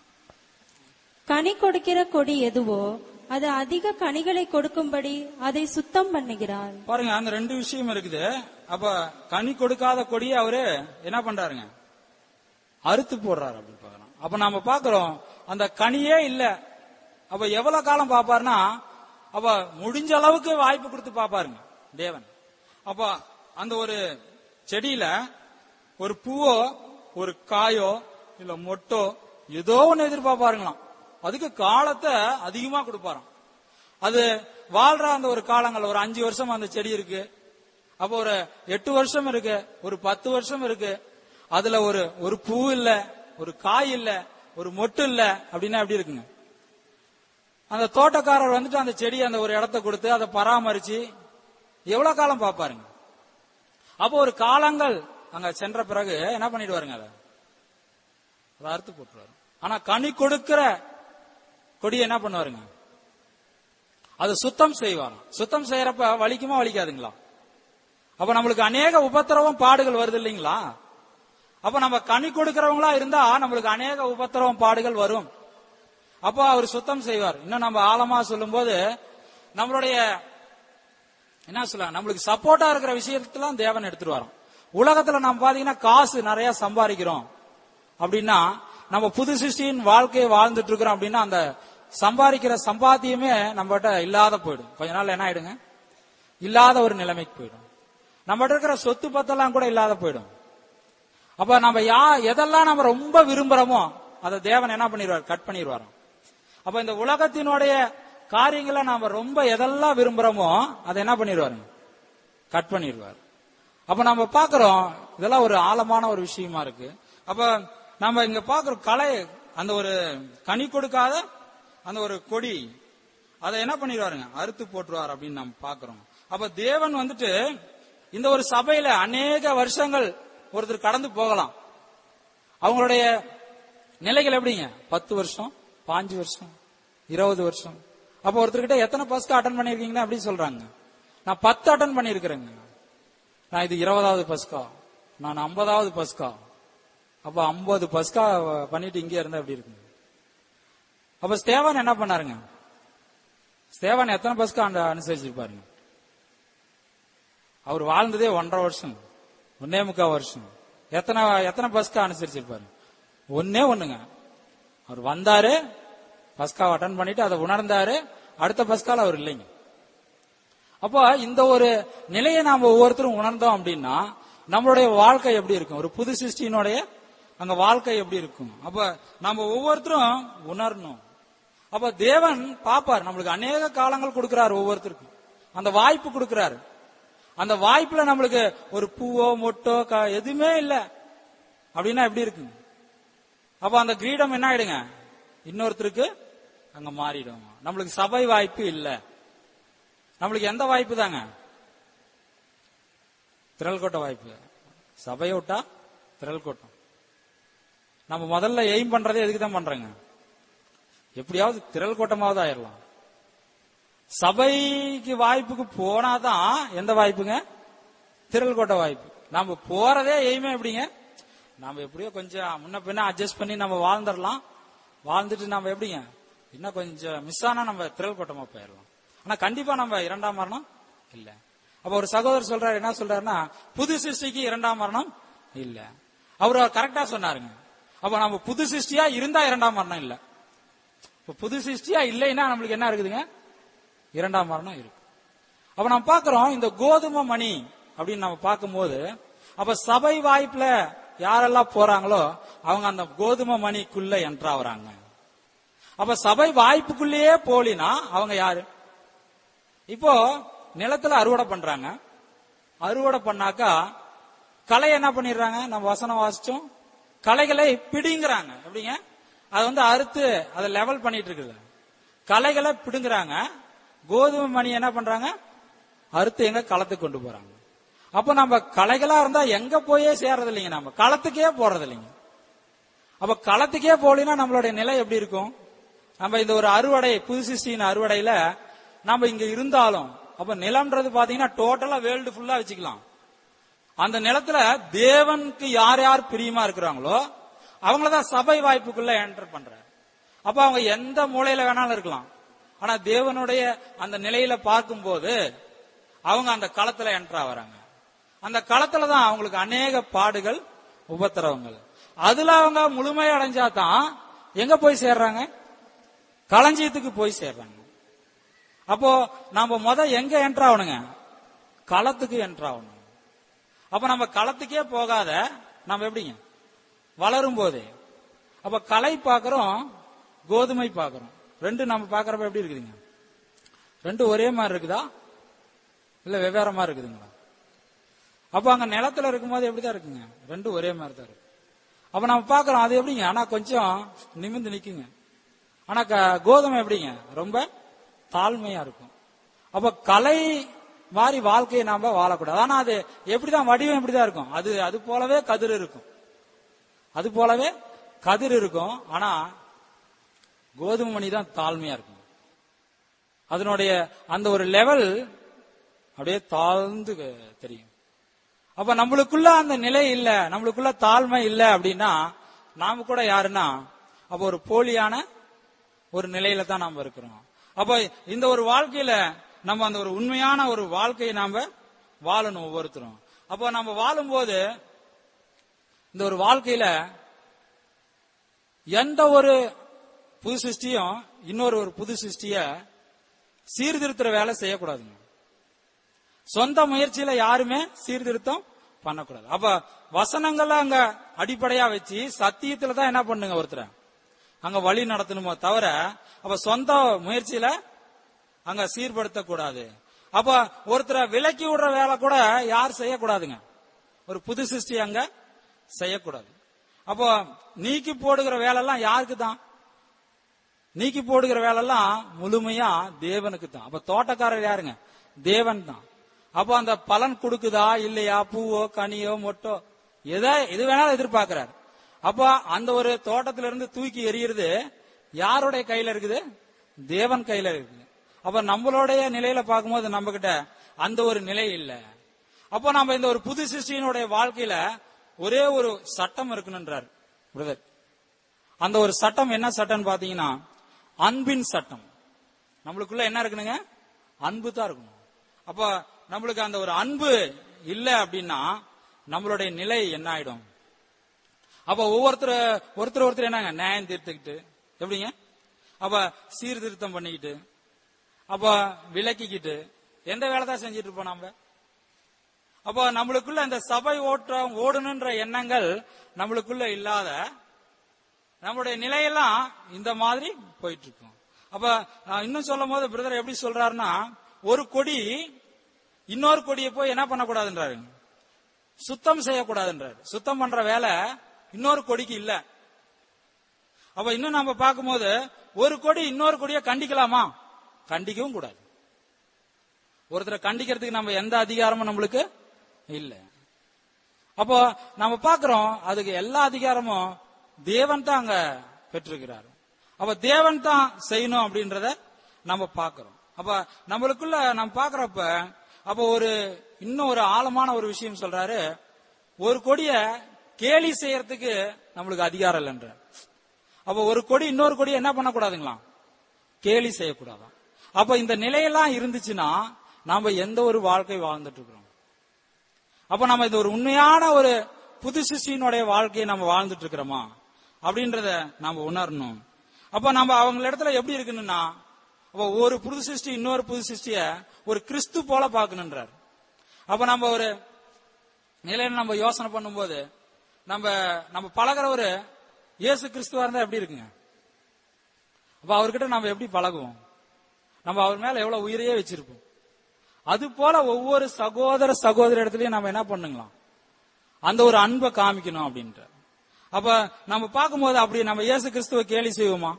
கனி கொடுக்கிற கொடி எதுவோ அது அதிக கனிகளை கொடுக்கும்படி அதை சுத்தம் பண்ணுகிறார். பாருங்க, அந்த ரெண்டு விஷயம் இருக்குது. அப்ப கனி கொடுக்காத கொடியை அவரு என்ன பண்றாருங்க? அறுத்து போடுறாரு அப்படின்னு பாக்குறோம். அப்ப நாம பாக்குறோம் அந்த கனியே இல்ல. அப்ப எவ்வளவு காலம் பாப்பாருன்னா, அப்ப முடிஞ்ச அளவுக்கு வாய்ப்பு கொடுத்து பாப்பாருங்க தேவன். அப்ப அந்த ஒரு செடியில ஒரு பூவோ ஒரு காயோ இல்ல மொட்டோ ஏதோ ஒண்ணு எதிர்பார்ப்பாருங்களாம். அதுக்கு காலத்தை அதிகமா கொடுப்பாராம். அது வாழ்ற அந்த ஒரு காலங்கள் ஒரு அஞ்சு வருஷம் அந்த செடி இருக்கு, அப்போ ஒரு எட்டு வருஷம் இருக்கு, ஒரு பத்து வருஷம் இருக்கு. அதுல ஒரு ஒரு பூ இல்ல, ஒரு காய் இல்ல, ஒரு மொட்டு இல்ல அப்படின்னா எப்படி இருக்குங்க? அந்த தோட்டக்காரர் வந்துட்டு அந்த செடி அந்த ஒரு இடத்த கொடுத்து அதை பராமரிச்சு எவ்வளவு காலம் பாப்பாருங்க? அப்போ ஒரு காலங்கள் அங்க சென்ற பிறகு என்ன பண்ணிடுவாருங்க? அதை அதை அறுத்து போட்டுருவாரு. ஆனா கனி கொடுக்கிற கொடி என்ன பண்ணுவாருங்க? அது சுத்தம் செய்வாராம். சுத்தம் செய்யறப்ப வலிக்குமா வலிக்காதுங்களா? அப்ப நம்மளுக்கு அநேக உபத்திரவம் பாடுகள் வருது இல்லைங்களா? அப்ப நம்ம கனி கொடுக்கிறவங்களா இருந்தா நம்மளுக்கு அநேக உபத்திரவம் பாடுகள் வரும். அப்போ அவர் சுத்தம் செய்வார். இன்னும் நம்ம ஆழமா சொல்லும் போது நம்மளுடைய என்ன சொல்ல நம்மளுக்கு சப்போர்ட்டா இருக்கிற விஷயத்தெல்லாம் தேவன் எடுத்துட்டு வரோம். உலகத்துல நம்ம பாத்தீங்கன்னா காசு நிறைய சம்பாதிக்கிறோம் அப்படின்னா, நம்ம புது சிருஷ்டியின் வாழ்க்கையை வாழ்ந்துட்டு இருக்கிறோம் அப்படின்னா, அந்த சம்பாதிக்கிற சம்பாத்தியமே நம்ம கிட்ட இல்லாத போயிடும். கொஞ்ச நாள் என்ன ஆயிடுங்க? இல்லாத ஒரு நிலைமைக்கு போயிடும். நம்ம கிட்ட இருக்கிற சொத்து பத்தெல்லாம் கூட இல்லாத போயிடும். அப்ப நம்ம யா எதெல்லாம் நம்ம ரொம்ப விரும்புறோமோ அதை தேவன் என்ன பண்ணிடுவார்? கட் பண்ணிடுவாராம். அப்ப இந்த உலகத்தினுடைய காரியங்களை நாம ரொம்ப எதெல்லாம் விரும்புறோமோ அதை என்ன பண்ணிடுவாரு? கட் பண்ணிடுவார். அப்ப நம்ம பாக்குறோம் இதெல்லாம் ஒரு ஆழமான ஒரு விஷயமா இருக்கு. அப்ப நம்ம இங்க பாக்குறோம் கலை அந்த ஒரு கனி கொடுக்காத அந்த ஒரு கொடி அதை என்ன பண்ணிடுவாருங்க? அறுத்து போட்டுருவார் அப்படின்னு நம்ம பாக்குறோம். அப்ப தேவன் வந்துட்டு இந்த ஒரு சபையில அநேக வருஷங்கள் ஒருத்தர் கடந்து போகலாம். அவங்களுடைய நிலைகள் எப்படிங்க? பத்து வருஷம், பாஞ்சு வருஷம், இருபது வருஷம். அப்ப ஒருத்தர்கிட்ட எத்தனை பஸ்கா அட்டன் பண்ணிருக்கீங்கன்னா அப்படி சொல்றாங்க. நான் பத்து அட்டன் பண்ணிருக்கிறேங்க. நான் இது இருபதாவது பஸ்கா, நான் ஐம்பதாவது பஸ்கா. அப்ப ஐம்பது பஸ்கா பண்ணிட்டு இங்கே இருந்தா எப்படி இருக்கு? அப்ப ஸ்தேவான் என்ன பண்ணாருங்க? ஸ்தேவான் எத்தனை பஸ்கா அனுசரிச்சிருப்பாருங்க? அவர் வாழ்ந்ததே ஒன்றரை வருஷம், ஒன்னே முக்கால் வருஷம். எத்தனை எத்தனை பஸ்கா அனுசரிச்சிருப்பாரு? ஒன்னே ஒண்ணுங்க. அவர் வந்தாரு, பஸ்காவை அட்டன் பண்ணிட்டு அதை உணர்ந்தாரு, அடுத்த பஸ்கால அவர் இல்லைங்க. அப்போ இந்த ஒரு நிலையை நாம ஒவ்வொருத்தரும் உணர்ந்தோம் அப்படின்னா நம்மளுடைய வாழ்க்கை எப்படி இருக்கும்? ஒரு புது சிருஷ்டியினுடைய அங்க வாழ்க்கை எப்படி இருக்கும்? அப்ப நம்ம ஒவ்வொருத்தரும் உணரணும். அப்ப தேவன் பாப்பார், நம்மளுக்கு அநேக காலங்கள் கொடுக்கிறார், ஒவ்வொருத்தருக்கும் அந்த வாய்ப்பு கொடுக்கிறாரு. அந்த வாய்ப்புல நம்மளுக்கு ஒரு பூவோ மொட்டோ எதுவுமே இல்ல அப்படின்னா எப்படி இருக்கு? அப்ப அந்த கிரீடம் என்ன ஆயிடுங்க? இன்னொருத்தருக்கு அங்க மாறிடும். நம்மளுக்கு சபை வாய்ப்பு இல்ல. நம்மளுக்கு எந்த வாய்ப்பு தாங்க? திரள் கூட்ட வாய்ப்பு. சபையை விட்டா திரள் கூட்டம். நம்ம முதல்ல எய்ம் பண்றதே எதுக்கு தான் பண்றேங்க? எப்படியாவது திரள் கூட்டமாவது ஆயிடலாம். சபைக்கு வாய்ப்புக்கு போனாதான் எந்த வாய்ப்புங்க? திரள் கூட்ட வாய்ப்பு. நம்ம போறதே எய்மே எப்படிங்க? நம்ம எப்படியோ கொஞ்சம் முன்ன பின்ன அட்ஜஸ்ட் பண்ணி நம்ம வாழ்ந்துடலாம். வாழ்ந்துட்டு நம்ம எப்படிங்க இன்னும் கொஞ்சம் மிஸ் ஆனா நம்ம திரள் கூட்டமா போயிடலாம். ஆனா கண்டிப்பா நம்ம இரண்டாம் மரணம் இல்ல. அப்ப ஒரு சகோதரர் சொல்றாரு, என்ன சொல்றாருன்னா, புது சிருஷ்டிக்கு இரண்டாம் மரணம் இல்ல. அவரு கரெக்டா சொன்னாருங்க. அப்ப நம்ம புது சிருஷ்டியா இருந்தா இரண்டாம் மரணம் இல்ல. இப்ப புது சிருஷ்டியா இல்லைன்னா நம்மளுக்கு என்ன இருக்குதுங்க? இரண்டாம் மரணம் இருக்கு. அப்ப நம்ம பாக்குறோம் இந்த கோதுமை மணி அப்படின்னு நம்ம பார்க்கும்போது, அப்ப சபை வாய்ப்புல யாரெல்லாம் போறாங்களோ அவங்க அந்த கோதுமை மணிக்குள்ள என்ட்ராவறாங்க. அப்ப சபை வாய்ப்புக்குள்ளேயே போலினா அவங்க யாரு? இப்போ நிலத்துல அறுவடை பண்றாங்க. அறுவடை பண்ணாக்கா களை என்ன பண்ணிடுறாங்க? நம்ம வசனம் வாசிச்சோம், களைகளை பிடிங்கிறாங்க. எப்படிங்க? அது வந்து அறுத்து அதை லெவல் பண்ணிட்டு இருக்குது. களைகளை பிடுங்குறாங்க. கோதுமை மணி என்ன பண்றாங்க? அறுத்து எங்க களத்துக்கு கொண்டு போறாங்க. அப்ப நம்ம களைகளா இருந்தா எங்க போயே சேர்றது இல்லைங்க, நம்ம களத்துக்கே போறது இல்லைங்க. அப்ப களத்துக்கே போலினா நம்மளுடைய நிலை எப்படி இருக்கும்? நம்ம இந்த ஒரு அறுவடை, புது சிருஷ்டியின் அறுவடையில நம்ம இங்க இருந்தாலும் அப்ப நிலம்ன்றது பாத்தீங்கன்னா டோட்டலா வேர்ல்டு ஃபுல்லா வச்சுக்கலாம். அந்த நிலத்துல தேவனுக்கு யார் யார் பிரியமா இருக்கிறாங்களோ அவங்களதான் சபை வாய்ப்புக்குள்ள என்டர் பண்றாரு. அப்ப அவங்க எந்த மூலையில வேணாலும் இருக்கலாம். ஆனா தேவனுடைய அந்த நிலையில பார்க்கும்போது அவங்க அந்த களத்துல என்டர் ஆகிறாங்க. அந்த களத்துலதான் அவங்களுக்கு அநேக பாடுகள், உபத்திரவங்கள். அதுல அவங்க முழுமை அடைஞ்சாதான் எங்க போய் சேர்றாங்க? களஞ்சியத்துக்கு போய் சேர்றாங்க. அப்போ நம்ம முத எங்க என்டர் ஆகணுங்க? களத்துக்கு என்டர் ஆகணும். அப்ப நம்ம களத்துக்கே போகாத நம்ம எப்படிங்க வளரும் போதே? அப்ப களை பாக்குறோம், கோதுமை பாக்குறோம். ரெண்டு நம்ம பாக்குறப்ப எப்படி இருக்குதுங்க? ரெண்டு ஒரே மாதிரி இருக்குதா இல்ல வெவ்வேற மாதிரி இருக்குதுங்களா? அப்ப அங்க நிலத்துல இருக்கும்போது எப்படிதான் இருக்குங்க? ரெண்டு ஒரே மாதிரி தான் இருக்கு. அப்ப நம்ம பாக்குறோம் அது எப்படிங்க? ஆனா கொஞ்சம் நிமிர்ந்து நிக்குங்க. ஆனா கோதுமை எப்படிங்க? ரொம்ப தாழ்மையா இருக்கும். அப்ப கலை மாதிரி வாழ்க்கையை நாம வாழக்கூடாது. ஆனா அது எப்படிதான் வடிவம் எப்படிதான் இருக்கும்? அது அது போலவே கதிர் இருக்கும். அது போலவே கதிர் இருக்கும். ஆனா கோதுமை மணி தான் தாழ்மையா இருக்கும். அதனுடைய அந்த ஒரு லெவல் அப்படியே தாழ்ந்து தெரியும். அப்ப நம்மளுக்குள்ள அந்த நிலை இல்ல, நம்மளுக்குள்ள தாழ்மை இல்ல அப்படின்னா நாம கூட யாருன்னா அப்ப ஒரு போலியான ஒரு நிலையில தான் நாம இருக்கிறோம். அப்ப இந்த ஒரு வாழ்க்கையில நம்ம அந்த ஒரு உண்மையான ஒரு வாழ்க்கையை நாம வாழணும் ஒவ்வொருத்தரும். அப்போ நம்ம வாழும்போது இந்த ஒரு வாழ்க்கையில எந்த ஒரு புது சிருஷ்டியும் இன்னொரு ஒரு புது சிருஷ்டிய சீர்திருத்துற வேலை செய்யக்கூடாதுங்க. சொந்த முயற்சியில யாருமே சீர்திருத்தம் பண்ணக்கூடாது. அப்ப வசனங்கள்ல அங்க அடிப்படையா வச்சு சத்தியத்துல தான் என்ன பண்ணுங்க ஒருத்தர் அங்க வழி நடத்தணுமோ தவிர அப்ப சொந்த முயற்சியில அங்க சீர்படுத்தக்கூடாது. அப்ப ஒருத்தரை விலக்கி விடுற வேலை கூட யார் செய்யக்கூடாதுங்க? ஒரு புது சிருஷ்டி அங்க செய்யக்கூடாது. அப்போ நீக்கி போடுகிற வேலை எல்லாம் யாருக்கு தான்? நீக்கி போடுகிற வேலை எல்லாம் முழுமையா தேவனுக்கு தான். அப்ப தோட்டக்காரர் யாருங்க? தேவன் தான். அப்போ அந்த பலன் கொடுக்குதா இல்லையா, பூவோ கனியோ மொட்டோ எதை எது வேணாலும் எதிர்பார்க்கிறார். அப்போ அந்த ஒரு தோட்டத்தில இருந்து தூக்கி எறிகிறது யாருடைய கையில இருக்குது? தேவன் கையில இருக்குது. அப்ப நம்மளுடைய நிலையில பார்க்கும்போது நம்ம கிட்ட அந்த ஒரு நிலை இல்ல. அப்போ நம்ம இந்த ஒரு புது சிருஷ்டியினுடைய வாழ்க்கையில ஒரே ஒரு சட்டம் இருக்கணும்ன்றார் பிரதர். அந்த ஒரு சட்டம் என்ன சட்டம் பாத்தீங்கன்னா அன்பின் சட்டம். நம்மளுக்குள்ள என்ன இருக்கணுங்க? அன்பு தான் இருக்கணும். அப்ப நம்மளுக்கு அந்த ஒரு அன்பு இல்ல அப்படின்னா நம்மளுடைய நிலை என்ன ஆயிடும்? அப்ப ஒவ்வொருத்தர் ஒருத்தர் ஒருத்தர் என்னங்க நியாயம் தீர்த்துக்கிட்டு எப்படிங்க? அப்ப சீர்திருத்தம் பண்ணிக்கிட்டு அப்ப விலக்கிக்கிட்டு எந்த வேலை தான் செஞ்சிட்டு இருப்போம் நம்ம? அப்ப நம்மளுக்குள்ள இந்த சபை ஓட்டம் ஓடணுன்ற எண்ணங்கள் நம்மளுக்குள்ள இல்லாத நம்மளுடைய நிலையெல்லாம் இந்த மாதிரி போயிட்டு இருக்கும். அப்ப இன்னும் சொல்லும் போது பிரதர் எப்படி சொல்றாருன்னா ஒரு கொடி இன்னொரு கொடியை போய் என்ன பண்ணக்கூடாதுன்றாரு? சுத்தம் செய்யக்கூடாதுன்றாரு. சுத்தம் பண்ற வேலை இன்னொரு கொடிக்கு இல்ல. அப்ப இன்னும் நம்ம பார்க்கும்போது ஒரு கொடி இன்னொரு கொடியை கண்டிக்கலாமா? கண்டிக்கவும் கூடாது. ஒருத்தரை கண்டிக்கிறதுக்கு நம்ம எந்த அதிகாரமும் நம்மளுக்கு இல்ல. அப்போ நம்ம பாக்குறோம் அதுக்கு எல்லா அதிகாரமும் தேவன் தான் அங்க பெற்றிருக்கிறார். அப்ப தேவன் தான் செய்யணும் அப்படின்றத நம்ம பாக்குறோம். அப்ப நம்மளுக்குள்ள நம்ம பாக்குறப்ப அப்ப ஒரு இன்னும் ஒரு ஆழமான ஒரு விஷயம் சொல்றாரு. ஒரு கொடிய கேலி செய்யறதுக்கு நம்மளுக்கு அதிகாரம் இல்லைன்ற. அப்ப ஒரு கொடி இன்னொரு கொடியை என்ன பண்ணக்கூடாதுங்களாம்? கேலி செய்யக்கூடாதான். அப்ப இந்த நிலையெல்லாம் இருந்துச்சுன்னா நாம எந்த ஒரு வாழ்க்கை வாழ்ந்துட்டு இருக்கிறோம்? அப்ப நம்ம இந்த ஒரு உண்மையான ஒரு புது சிருஷ்டியினுடைய வாழ்க்கையை நம்ம வாழ்ந்துட்டு இருக்கிறோமா அப்படின்றத நாம உணரணும். அப்ப நம்ம அவங்க இடத்துல எப்படி இருக்கணும்னா அப்ப ஒரு புது சிருஷ்டி இன்னொரு புது சிருஷ்டிய ஒரு கிறிஸ்து போல பார்க்கணுன்றார். அப்ப நம்ம ஒரு நிலையில நம்ம யோசனை பண்ணும்போது நம்ம நம்ம பழகிற ஒரு இயேசு கிறிஸ்துவா இருந்தா எப்படி இருக்குங்க? அப்ப அவர்கிட்ட நம்ம எப்படி பழகுவோம்? நம்ம அவர் மேல எவ்வளவு உயிரையே வச்சிருப்போம். அது போல ஒவ்வொரு சகோதர சகோதரி இடத்துலயும் நம்ம என்ன பண்ணுங்களாம்? அந்த ஒரு அன்பை காமிக்கணும் அப்படின்ற. அப்ப நம்ம பார்க்கும்போது அப்படி நம்ம இயேசு கிறிஸ்துவ கேலி செய்வோமா?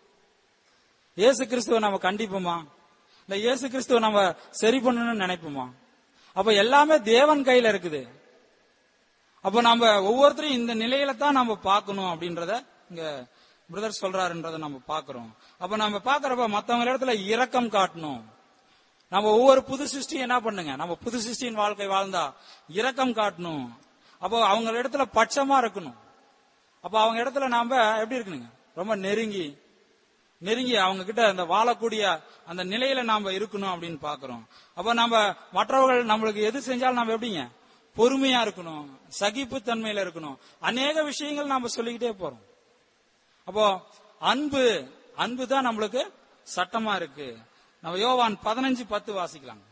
இயேசு கிறிஸ்துவ நம்ம கண்டிப்போமா? இல்ல இயேசு கிறிஸ்துவ நம்ம சரி பண்ணணும்னு நினைப்போமா? அப்ப எல்லாமே தேவன் கையில இருக்குது. அப்ப நம்ம ஒவ்வொருத்தரும் இந்த நிலையில தான் நம்ம பார்க்கணும் அப்படின்றத இங்க பிரதர் சொல்றாருன்றத நம்ம பாக்குறோம். அப்ப நம்ம பாக்குறப்ப மத்தவங்க இடத்துல இரக்கம் காட்டணும். நம்ம ஒவ்வொரு புது சிருஷ்டியும் என்ன பண்ணுங்க, நம்ம புது சிருஷ்டியின் வாழ்க்கை வாழ்ந்தா இரக்கம் காட்டணும். அப்போ அவங்க இடத்துல பட்சமா இருக்கணும். அப்ப அவங்க இடத்துல நாம எப்படி இருக்கணுங்க, ரொம்ப நெருங்கி நெருங்கி அவங்க கிட்ட அந்த வாழக்கூடிய அந்த நிலையில நாம இருக்கணும் அப்படின்னு பாக்குறோம். அப்ப நம்ம மற்றவர்கள் நம்மளுக்கு எது செஞ்சாலும் நம்ம எப்படிங்க, பொறுமையா இருக்கணும், சகிப்பு தன்மையில இருக்கணும். அநேக விஷயங்கள் நாம சொல்லிக்கிட்டே போறோம். அப்போ அன்பு அன்பு தான் நம்மளுக்கு சட்டமா இருக்கு. நம்ம யோவான் பதினஞ்சு பத்து வாசிக்கலாம்.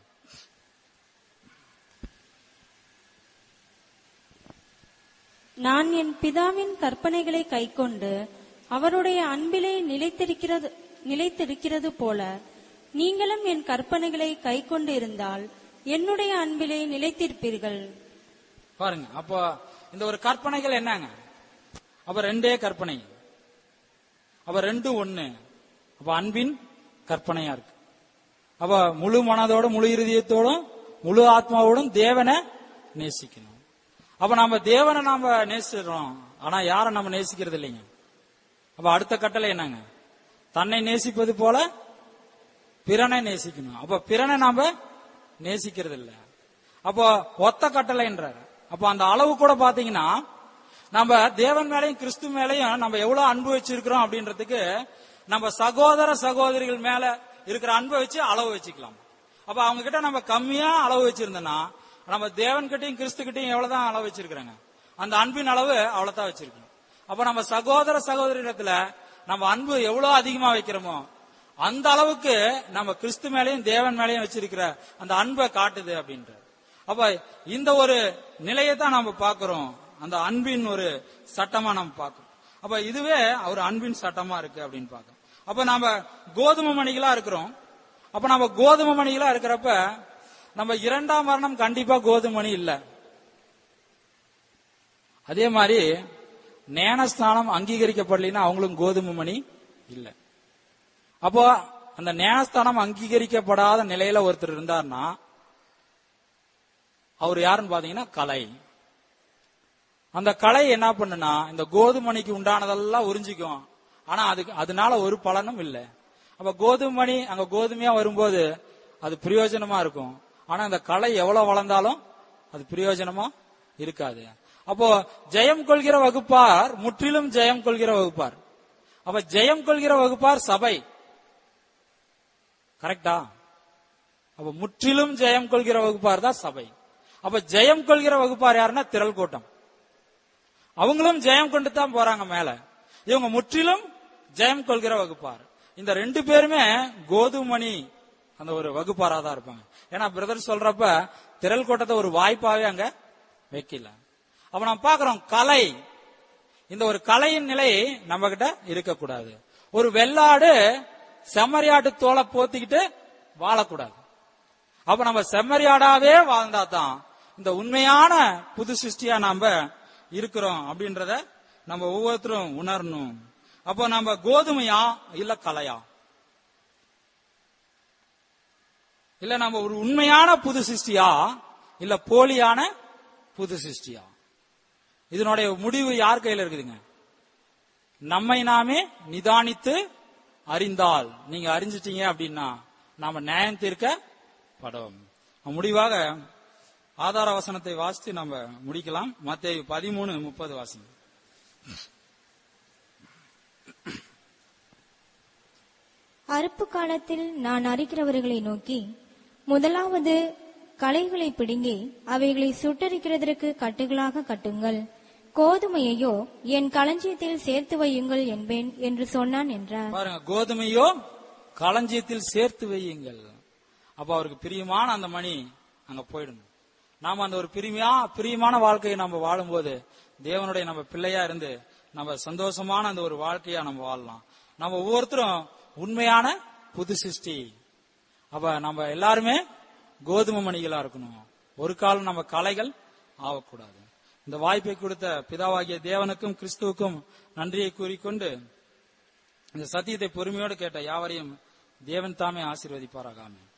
நான் என் பிதாவின் கற்பனைகளை கைக்கொண்டு அவருடைய அன்பிலே நிலைத்திருக்கிறது நிலைத்திருக்கிறது போல நீங்களும் என் கற்பனைகளை கைக்கொண்டு இருந்தால் என்னுடைய அன்பிலே நிலைத்திருப்பீர்கள். பாருங்க, அப்போ இந்த ஒரு கற்பனைகள் என்னங்க, அப்ப ரெண்டே கற்பனை, அப்ப ரெண்டும் ஒண்ணு. அப்ப அன்பின் கற்பனையா இருக்கு. அப்ப முழு மனதோடும் முழு இருதயத்தோடும் முழு ஆத்மாவோடும் தேவனை நேசிக்கணும். அப்ப நம்ம தேவனை நாம நேசிக்கிறோம், ஆனா யாரை நம்ம நேசிக்கிறது இல்லைங்க. அப்ப அடுத்த கட்டளை என்னங்க, தன்னை நேசிப்பது போல பிறனை நேசிக்கணும். அப்ப பிறனை நாம நேசிக்கிறது இல்ல. அப்போ ஒத்த கட்டளை என்றார். அப்ப அந்த அளவு கூட பாத்தீங்கன்னா நம்ம தேவன் மேலையும் கிறிஸ்து மேலையும் நம்ம எவ்வளவு அன்பு வச்சிருக்கிறோம் அப்படின்றதுக்கு நம்ம சகோதர சகோதரிகள் மேல இருக்கிற அன்பை வச்சு அளவு வச்சுக்கலாம். அப்ப அவங்க கிட்ட நம்ம கம்மியா அளவு வச்சிருந்தோம்னா நம்ம தேவன் கிட்டையும் கிறிஸ்து கிட்டையும் எவ்வளவுதான் அளவு வச்சிருக்கிறாங்க, அந்த அன்பின் அளவு அவ்வளவுதான் வச்சிருக்கோம். அப்ப நம்ம சகோதர சகோதரிடத்துல நம்ம அன்பு எவ்வளவு அதிகமா வைக்கிறோமோ அந்த அளவுக்கு நம்ம கிறிஸ்து மேலையும் தேவன் மேலையும் வச்சிருக்கிற அந்த அன்பை காட்டுது அப்படின்ற. அப்ப இந்த ஒரு நிலையை தான் நம்ம பாக்குறோம், அந்த அன்பின் ஒரு சட்டமா நம்ம பாக்குறோம். அப்ப இதுவே ஒரு அன்பின் சட்டமா இருக்கு அப்படின்னு பாக்குறோம். அப்ப நம்ம கோதுமை மணிகளா இருக்கிறோம். அப்ப நம்ம கோதுமை மணிகளா இருக்கிறப்ப நம்ம இரண்டாம் மரணம் கண்டிப்பா கோதுமை மணி இல்ல. அதே மாதிரி ஞானஸ்தானம் அங்கீகரிக்கப்படலைன்னா அவங்களும் கோதுமை மணி இல்ல. அப்போ அந்த ஞானஸ்தானம் அங்கீகரிக்கப்படாத நிலையில ஒருத்தர் இருந்தார்னா அவர் யாருன்னு பாத்தீங்கன்னா கலை. அந்த கலை என்ன பண்ணுனா இந்த கோதுமணிக்கு உண்டானதெல்லாம் உறிஞ்சிக்கும், ஆனா அதுக்கு அதனால ஒரு பலனும் இல்லை. அப்ப கோதுமணி அங்க கோதுமையா வரும்போது அது பிரயோஜனமா இருக்கும், ஆனா அந்த கலை எவ்வளவு வளர்ந்தாலும் அது பிரயோஜனமா இருக்காது. அப்போ ஜெயம் கொள்கிற வகுப்பார் முற்றிலும் ஜெயம் கொள்கிற வகுப்பார். அப்ப ஜெயம் கொள்கிற வகுப்பார் சபை, கரெக்டா? அப்ப முற்றிலும் ஜெயம் கொள்கிற வகுப்பார் தான் சபை. அப்ப ஜெயம் கொள்கிற வகுப்பார் யாருன்னா திரள் கூட்டம். அவங்களும் ஜெயம் கொண்டு தான் போறாங்க மேல. இவங்க முற்றிலும் ஜெயம் கொள்கிற வகுப்பார். இந்த ரெண்டு பேருமே கோதுமணி அந்த ஒரு வகுப்பாரா தான் இருப்பாங்க. ஏன்னா பிரதர் சொல்றப்ப திரள் கூட்டத்தை ஒரு வாய்ப்பாவே அங்க வைக்கல. அப்ப நம்ம பாக்குறோம் கலை, இந்த ஒரு கலையின் நிலை நம்ம கிட்ட இருக்கக்கூடாது. ஒரு வெள்ளாடு செம்மறியாட்டு தோலை போத்திக்கிட்டு வாழக்கூடாது. அப்ப நம்ம செம்மறியாடாவே வாழ்ந்தா தான் இந்த உண்மையான புது சிருஷ்டியா நாம இருக்கிறோம் அப்படின்றத நம்ம ஒவ்வொருத்தரும் உணரணும். அப்போ நம்ம கோதுமையா இல்ல கலையா, இல்ல நம்ம ஒரு உண்மையான புது சிருஷ்டியா இல்ல போலியான புது சிருஷ்டியா? இதனுடைய முடிவு யார் கையில இருக்குதுங்க? நம்மை நாமே நிதானித்து அறிந்தால், நீங்க அறிஞ்சிட்டீங்க அப்படின்னா நாம நியாயம் தீர்க்கப்படும். முடிவாக ஆதார வசனத்தை வாசித்து நம்ம முடிக்கலாம். மத்தேயு பதிமூணு முப்பது வாசிங்க. அறுப்பு காலத்தில் நான் அறிக்கிறவர்களை நோக்கி, முதலாவது களைகளை பிடுங்கி அவைகளை சுட்டரிக்கிறதற்கு கட்டுகளாக கட்டுங்கள், கோதுமையையோ என் களஞ்சியத்தில் சேர்த்து வையுங்கள் என்பேன் என்று சொன்னான் என்றார். பாருங்க, கோதுமையோ களஞ்சியத்தில் சேர்த்து வையுங்கள். அப்ப அவருக்கு பிரியமான அந்த மணி அங்க போயிடணும். நாம அந்த ஒரு பிரியமா பிரியமான வாழ்க்கையை நம்ம வாழும்போது தேவனுடைய நம்ம பிள்ளையா இருந்து நம்ம சந்தோஷமான அந்த ஒரு வாழ்க்கையா நம்ம வாழலாம். நம்ம ஒவ்வொருத்தரும் உண்மையான புது சிருஷ்டி. அப்ப நம்ம எல்லாருமே கோதுமை மணிகளா இருக்கணும். ஒரு காலம் நம்ம கலைகள் ஆகக்கூடாது. இந்த வாய்ப்பை கொடுத்த பிதாவாகிய தேவனுக்கும் கிறிஸ்துவுக்கும் நன்றியை கூறிக்கொண்டு இந்த சத்தியத்தை பொறுமையோடு கேட்ட யாவரையும் தேவன் தாமே ஆசீர்வதிப்பாராக. ஆமென்.